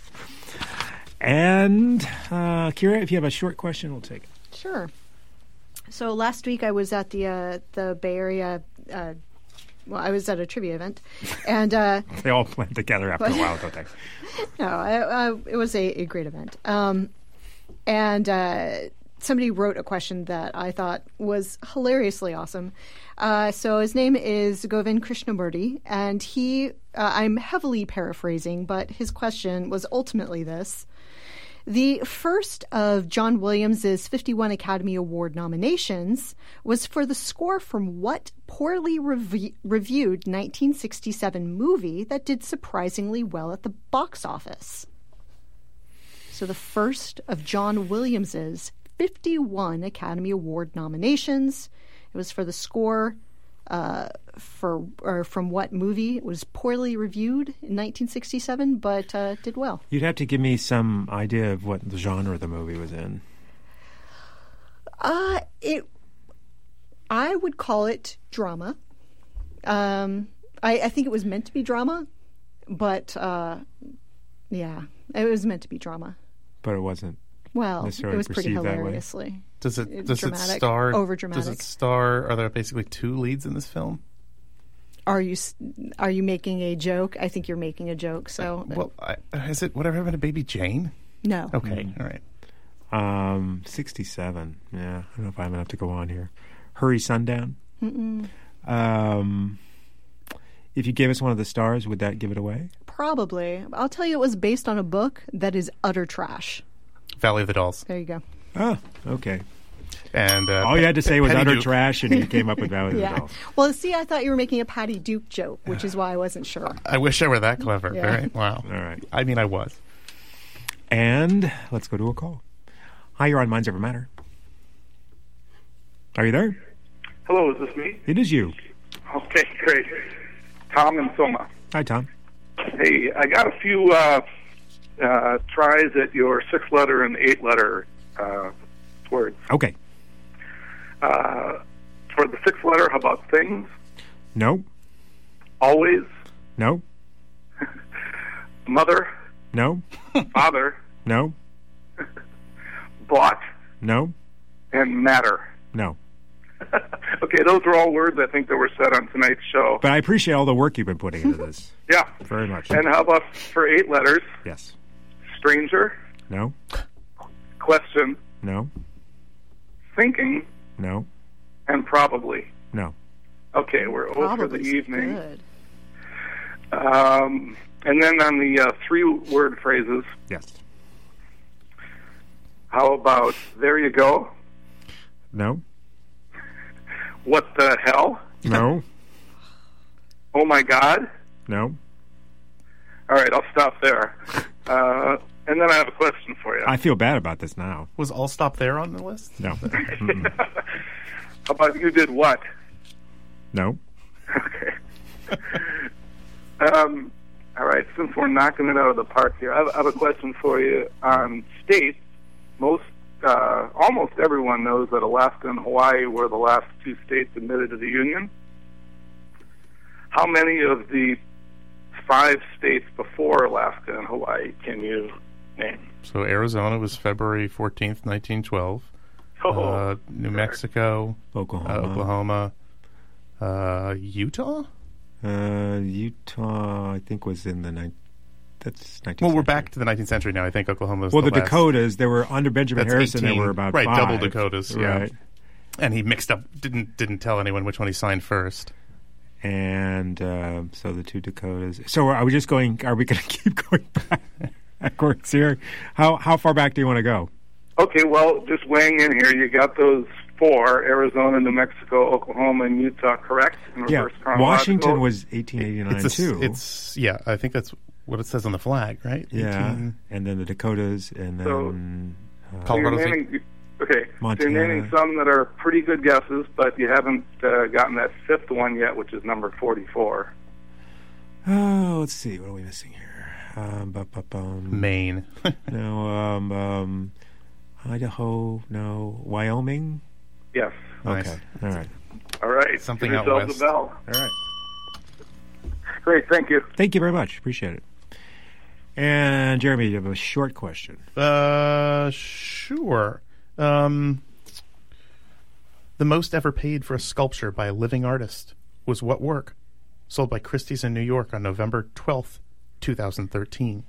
And, uh, Kira, if you have a short question, we'll take it. Sure. So last week I was at the uh, the Bay Area. Uh, well, I was at a trivia event, and uh, They all blend together after a but- while, don't they? no, I, I, it was a, a great event. Um, and uh, somebody wrote a question that I thought was hilariously awesome. Uh, so his name is Govind Krishnamurti, and he, uh, I'm heavily paraphrasing, but his question was ultimately this. The first of John Williams' fifty-one Academy Award nominations was for the score from what poorly rev- reviewed nineteen sixty-seven movie that did surprisingly well at the box office? So the first of John Williams' fifty-one Academy Award nominations. It was for the score uh, for or from what movie? It was poorly reviewed in nineteen sixty-seven, but uh, did well. You'd have to give me some idea of what the genre the movie was in. Uh, it. I would call it drama. Um, I, I think it was meant to be drama, but uh, yeah, it was meant to be drama. But it wasn't. Well, it necessarily was pretty perceived that way. hilariously. Does it It's does dramatic, it star over Does dramatic. it star? Are there basically two leads in this film? Are you s- are you making a joke? I think you're making a joke. So Well, I, is it whatever happened to Baby Jane? no. Okay, Mm. all right. Um, sixty-seven. Yeah, I don't know if I have enough to go on here. Hurry Sundown. Mm-mm. Um, if you gave us one of the stars, would that give it away? Probably. I'll tell you, it was based on a book that is utter trash. Valley of the Dolls. There you go. Oh, okay. And uh, All you had to say was Penny utter Duke. trash, and you came up with Valley of the Yeah. Dolls. Well, see, I thought you were making a Patty Duke joke, which is why I wasn't sure. I wish I were that clever. Yeah. All right. Wow. All right. I mean, I was. And let's go to a call. Hi, you're on Minds Ever Matter. Are you there? Hello, is this me? It is you. Okay, great. Tom and Soma. Hi, Tom. Hey, I got a few uh, uh, tries at your six-letter and eight-letter uh, words. Okay. Uh, for the six-letter, how about things? No. Always. No. Mother. No. Father. No. Bought. No. And matter. No. Okay, those are all words I think that were said on tonight's show. But I appreciate all the work you've been putting into this. Yeah. Very much. And how about for eight letters? Yes. Stranger. No. Question. No. Thinking. No. And probably. No. Okay, we're over for the Probably's evening. good. Um, and then on the uh, three-word phrases, Yes. how about there you go? No. What the hell? No. Oh my God? No. All right, I'll stop there. Uh, and then I have a question for you. I feel bad about this now. Was All Stop There on the list? No. Mm-mm. How about you did what? No. Okay. um, all right, since we're knocking it out of the park here, I have, I have a question for you on states. Most, uh, almost everyone knows that Alaska and Hawaii were the last two states admitted to the Union. How many of the five states before Alaska and Hawaii can you name? So Arizona was February fourteenth, nineteen twelve. Oh, uh, New Mexico, Oklahoma. uh, Oklahoma, uh, Utah. Uh, Utah, I think, was in the ninth. That's nineteenth. Well, we're century. back to the nineteenth century now. I think Oklahoma was Well, the the last. Dakotas, there were under Benjamin That's Harrison. eighteen. There were about right, five. double Dakotas. Yeah, Right. and he mixed up, didn't didn't tell anyone which one he signed first. And uh, so the two Dakotas. So are we just going? Are we going to keep going back backwards here? How how far back do you want to go? Okay, well, just weighing in here, you got those four: Arizona, New Mexico, Oklahoma, and Utah. Correct? In Yeah, reverse chronological? Washington was eighteen eighty-nine It's, a, too. it's yeah, I think that's what it says on the flag, right? Yeah, eighteen and then the Dakotas, and then uh, So you're Colorado's naming, okay, so Montana. you're naming some that are pretty good guesses, but you haven't uh, gotten that fifth one yet, which is number forty-four. Oh, let's see. What are we missing here? Um, bu- bu- bum. Maine. no, um, um, Idaho. No, Wyoming. Yes. Okay. All right. All right. Something Give out yourselves west. a bell. All right. Great. Thank you. Thank you very much. Appreciate it. And Jeremy, you have a short question. Uh, sure. Um, the most ever paid for a sculpture by a living artist was what work? Sold by Christie's in New York on November twelfth, two thousand thirteen.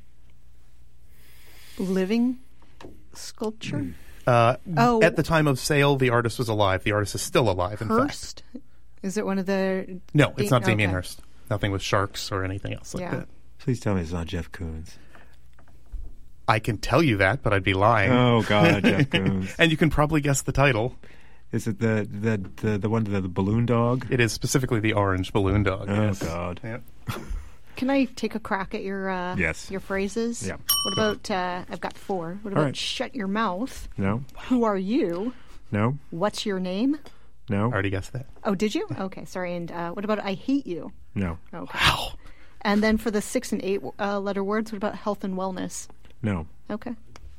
Living sculpture? Uh, Oh. At the time of sale, the artist was alive. The artist is still alive, in fact. Hurst? Is it one of the... No, it's not okay. Damien Hirst. Nothing with sharks or anything else like Yeah. that. Please tell me it's not Jeff Koons. I can tell you that, but I'd be lying. Oh, God, Jeff Koons. And you can probably guess the title. Is it the the the, the one the, the balloon dog? It is specifically the orange balloon dog. Oh, yes. God. Yep. Can I take a crack at your uh, Yes. your phrases? Yeah. What about, uh, I've got four. What All about right. shut your mouth? No. Who are you? No. What's your name? No. I already guessed that. Oh, did you? Okay, sorry. And uh, what about I hate you? No. Okay. Wow. And then for the six and eight uh, letter words, what about health and wellness? No. Okay.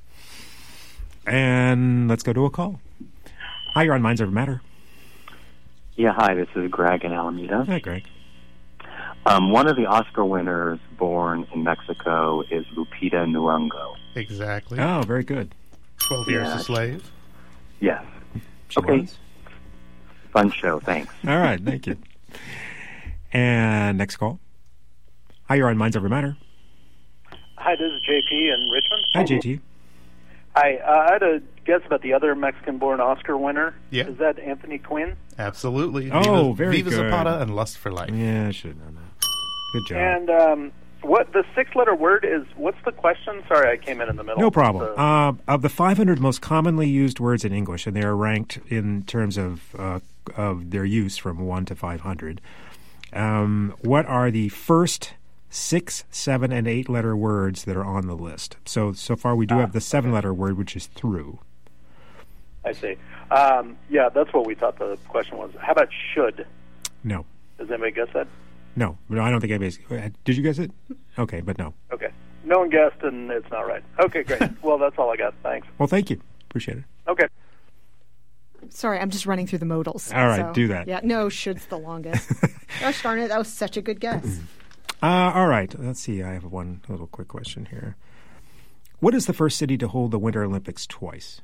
And let's go to a call. Hi, you're on Minds Over Matter. Yeah, hi, this is Greg in Alameda. Hi, Greg. Um, one of the Oscar winners born in Mexico is Lupita Nyong'o. Exactly. Oh, very good. Twelve Years Yeah. a Slave. Yes. She okay. was. Fun show, thanks. All right, thank you. And next call. Hi, you're on Minds Over Matter. Hi, this is J P in Richmond. Hi, J T. Hi, uh, I had a guess about the other Mexican-born Oscar winner. Yeah. Is that Anthony Quinn? Absolutely. Oh, Viva, very Viva good. Zapata and Lust for Life. Yeah, I should have known that. Good job. And um, what the six-letter word is? What's the question? Sorry, I came in in the middle. No problem. So- Uh, of the five hundred most commonly used words in English, and they are ranked in terms of uh, of their use from one to five hundred, um, what are the first six, seven, and eight-letter words that are on the list? So, so far we do have the seven-letter word, which is through. I see. Um, yeah, that's what we thought the question was. How about should? No. Does anybody guess that? No. No, I don't think anybody's... Did you guess it? Okay, but no. Okay. No one guessed, and it's not right. Okay, great. Well, that's all I got. Thanks. Well, thank you. Appreciate it. Okay. Sorry, I'm just running through the modals. All right, so- do that. Yeah, no, should's the longest. Gosh darn it, that was such a good guess. Uh, all right. Let's see. I have one little quick question here. What is the first city to hold the Winter Olympics twice?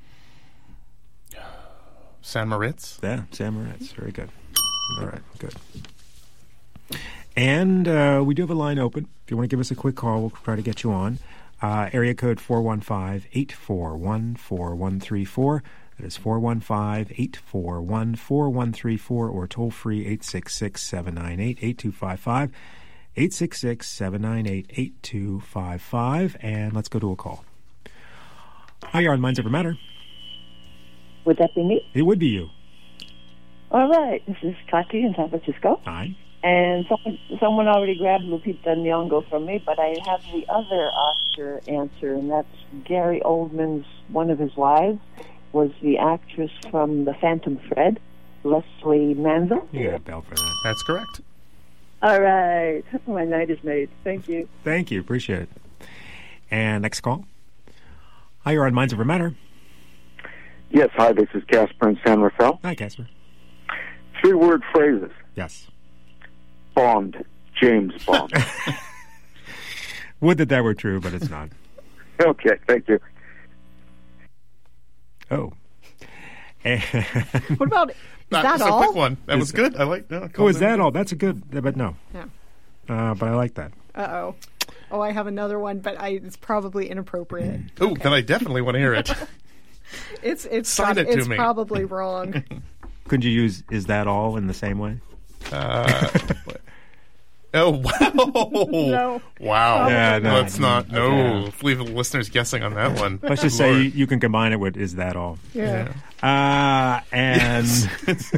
San Moritz? Yeah, San Moritz. Very good. All right, good. And uh, we do have a line open. If you want to give us a quick call, we'll try to get you on. Uh, area code four one five, eight four one, four one three four. That is four one five, eight four one, four one three four, or toll free eight six six, seven nine eight, eight two five five. eight six six, seven nine eight, eight two five five. And let's go to a call. Hi, you're on Minds Over Matter. Would that be me? It would be you. All right. This is Tati in San Francisco. Hi. And someone, someone already grabbed Lupita Nyong'o from me, but I have the other Oscar answer, and that's Gary Oldman's, one of his wives, was the actress from The Phantom Thread, Leslie Manville. You got a bell for that. That's correct. All right. My night is made. Thank you. Thank you. Appreciate it. And next call. Hi, you're on Minds Over Matter. Yes, hi, this is Casper in San Rafael. Hi, Casper. Three-word phrases. Yes. Bond. James Bond. Would that that were true, but it's not. Okay, thank you. Oh. And What about, is That that was all? a quick one. That was good. I like that. Oh, is that all? That's a good, but no. Yeah. Uh, but I like that. Uh-oh. Oh, I have another one, but I, it's probably inappropriate. Oh, then I definitely want to hear it. It's it's Sign prob- it to it's me. probably wrong. Couldn't you use "is that all" in the same way? Uh, oh, wow. No. Wow. Yeah, no. Let's not, no. Okay. Let's leave the listeners guessing on that one. Let's just Lord. say you can combine it with "is that all?" Yeah. Uh, and Yes.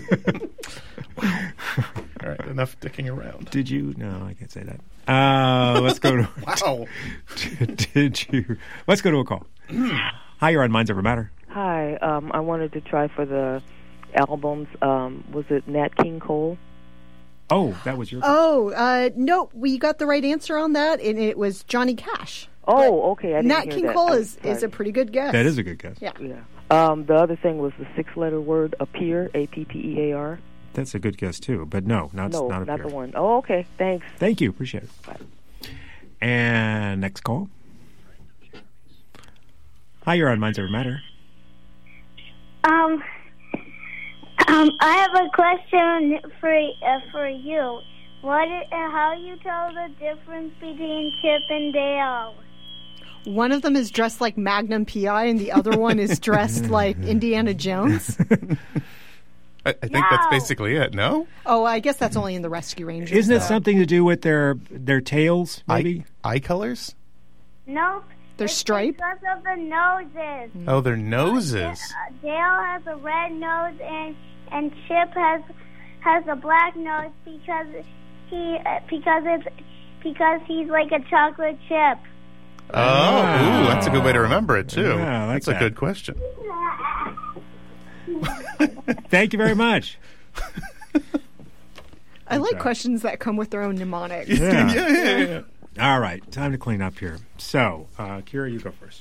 All right, enough dicking around. did you? No, I can't say that. Uh, let's go to. Wow. Did you? Let's go to a call. Hi, you're on Minds Over Matter. Hi, um, I wanted to try for the albums. Um, was it Nat King Cole? Oh, that was your. Oh, uh, no, we got the right answer on that, and it was Johnny Cash. Oh, okay. I didn't Nat hear King that. Cole I'm is, is sorry. a pretty good guess. That is a good guess. Yeah. Yeah. Um, the other thing was the six-letter word appear, A P P E A R. That's a good guess too, but no, not No, not, not appear. the one. Oh, okay. Thanks. Thank you, appreciate it. Bye. And next call. Hi, you're on Minds Over Matter. Um, um, I have a question for uh, for you. What? Is, uh, how you tell the difference between Chip and Dale? One of them is dressed like Magnum P I, and the other one is dressed like Indiana Jones. I, I think that's basically it, no? Oh, I guess that's only in the Rescue Rangers. Isn't it though. something to do with their their tails, maybe? Eye, eye colors? Nope. They're it's striped? because of the noses. Oh, their noses. Uh, Dale has a red nose, and and Chip has has a black nose because he uh, because it's because he's like a chocolate chip. Oh, ooh, that's a good way to remember it, too. Yeah, I like that's that. a good question. Thank you very much. I like Okay. questions that come with their own mnemonic. Yeah. yeah, yeah, yeah. All right, time to clean up here. So, uh, Kira, you go first.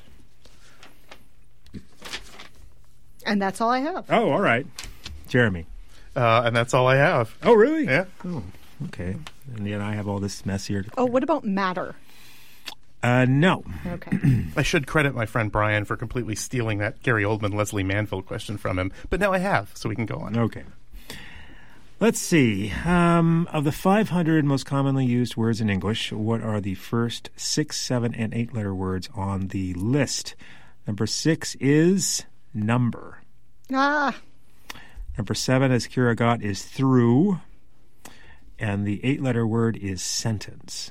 And that's all I have. Oh, all right. Jeremy. Uh, and that's all I have. Oh, really? Yeah. Oh, okay. And yet I have all this mess here. To Oh, what about matter? Uh, no. Okay. I should credit my friend Brian for completely stealing that Gary Oldman, Leslie Manville question from him, but now I have, so we can go on. Okay. Let's see. Um, of the five hundred most commonly used words in English, what are the first six, seven, and eight letter words on the list? Number six is number. Ah, Number seven, as Kira got, is through. And the eight letter word is sentence.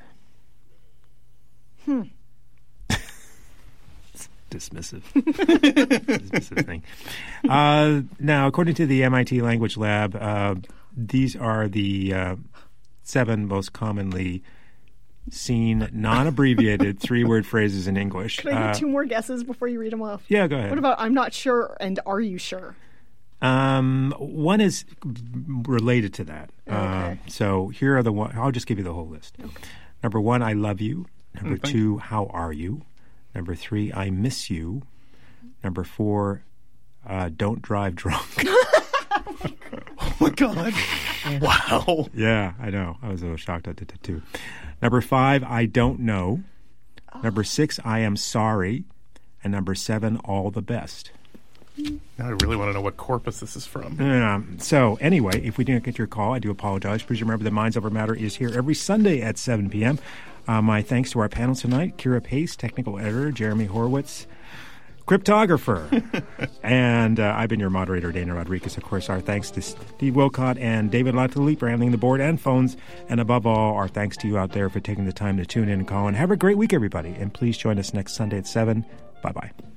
hmm. Dismissive. Dismissive thing. Uh, now, according to the M I T Language Lab, uh, these are the uh, seven most commonly seen, non-abbreviated three-word phrases in English. Can I Uh, get two more guesses before you read them off? yeah, go ahead. What about I'm not sure and are you sure? Um, one is related to that. Okay. Uh, so here are the one. I'll just give you the whole list. Number one, I love you. Number Mm, thank two, how are you? Number three, I miss you. Number four, uh, don't drive drunk. Oh, my God. Wow. Yeah, I know. I was a little shocked I did that too. Number five, I don't know. Number six, I am sorry. And number seven, all the best. Now I really want to know what corpus this is from. Um, so anyway, if we didn't get your call, I do apologize. Please remember that Minds Over Matter is here every Sunday at seven p.m. Uh, my thanks to our panel tonight, Kira Pace, technical editor, Jeremy Horowitz, cryptographer. And uh, I've been your moderator, Dana Rodriguez. Of course, our thanks to Steve Wilcott and David Latoulippe for handling the board and phones. And above all, our thanks to you out there for taking the time to tune in and call in. Have a great week, everybody. And please join us next Sunday at seven. Bye-bye.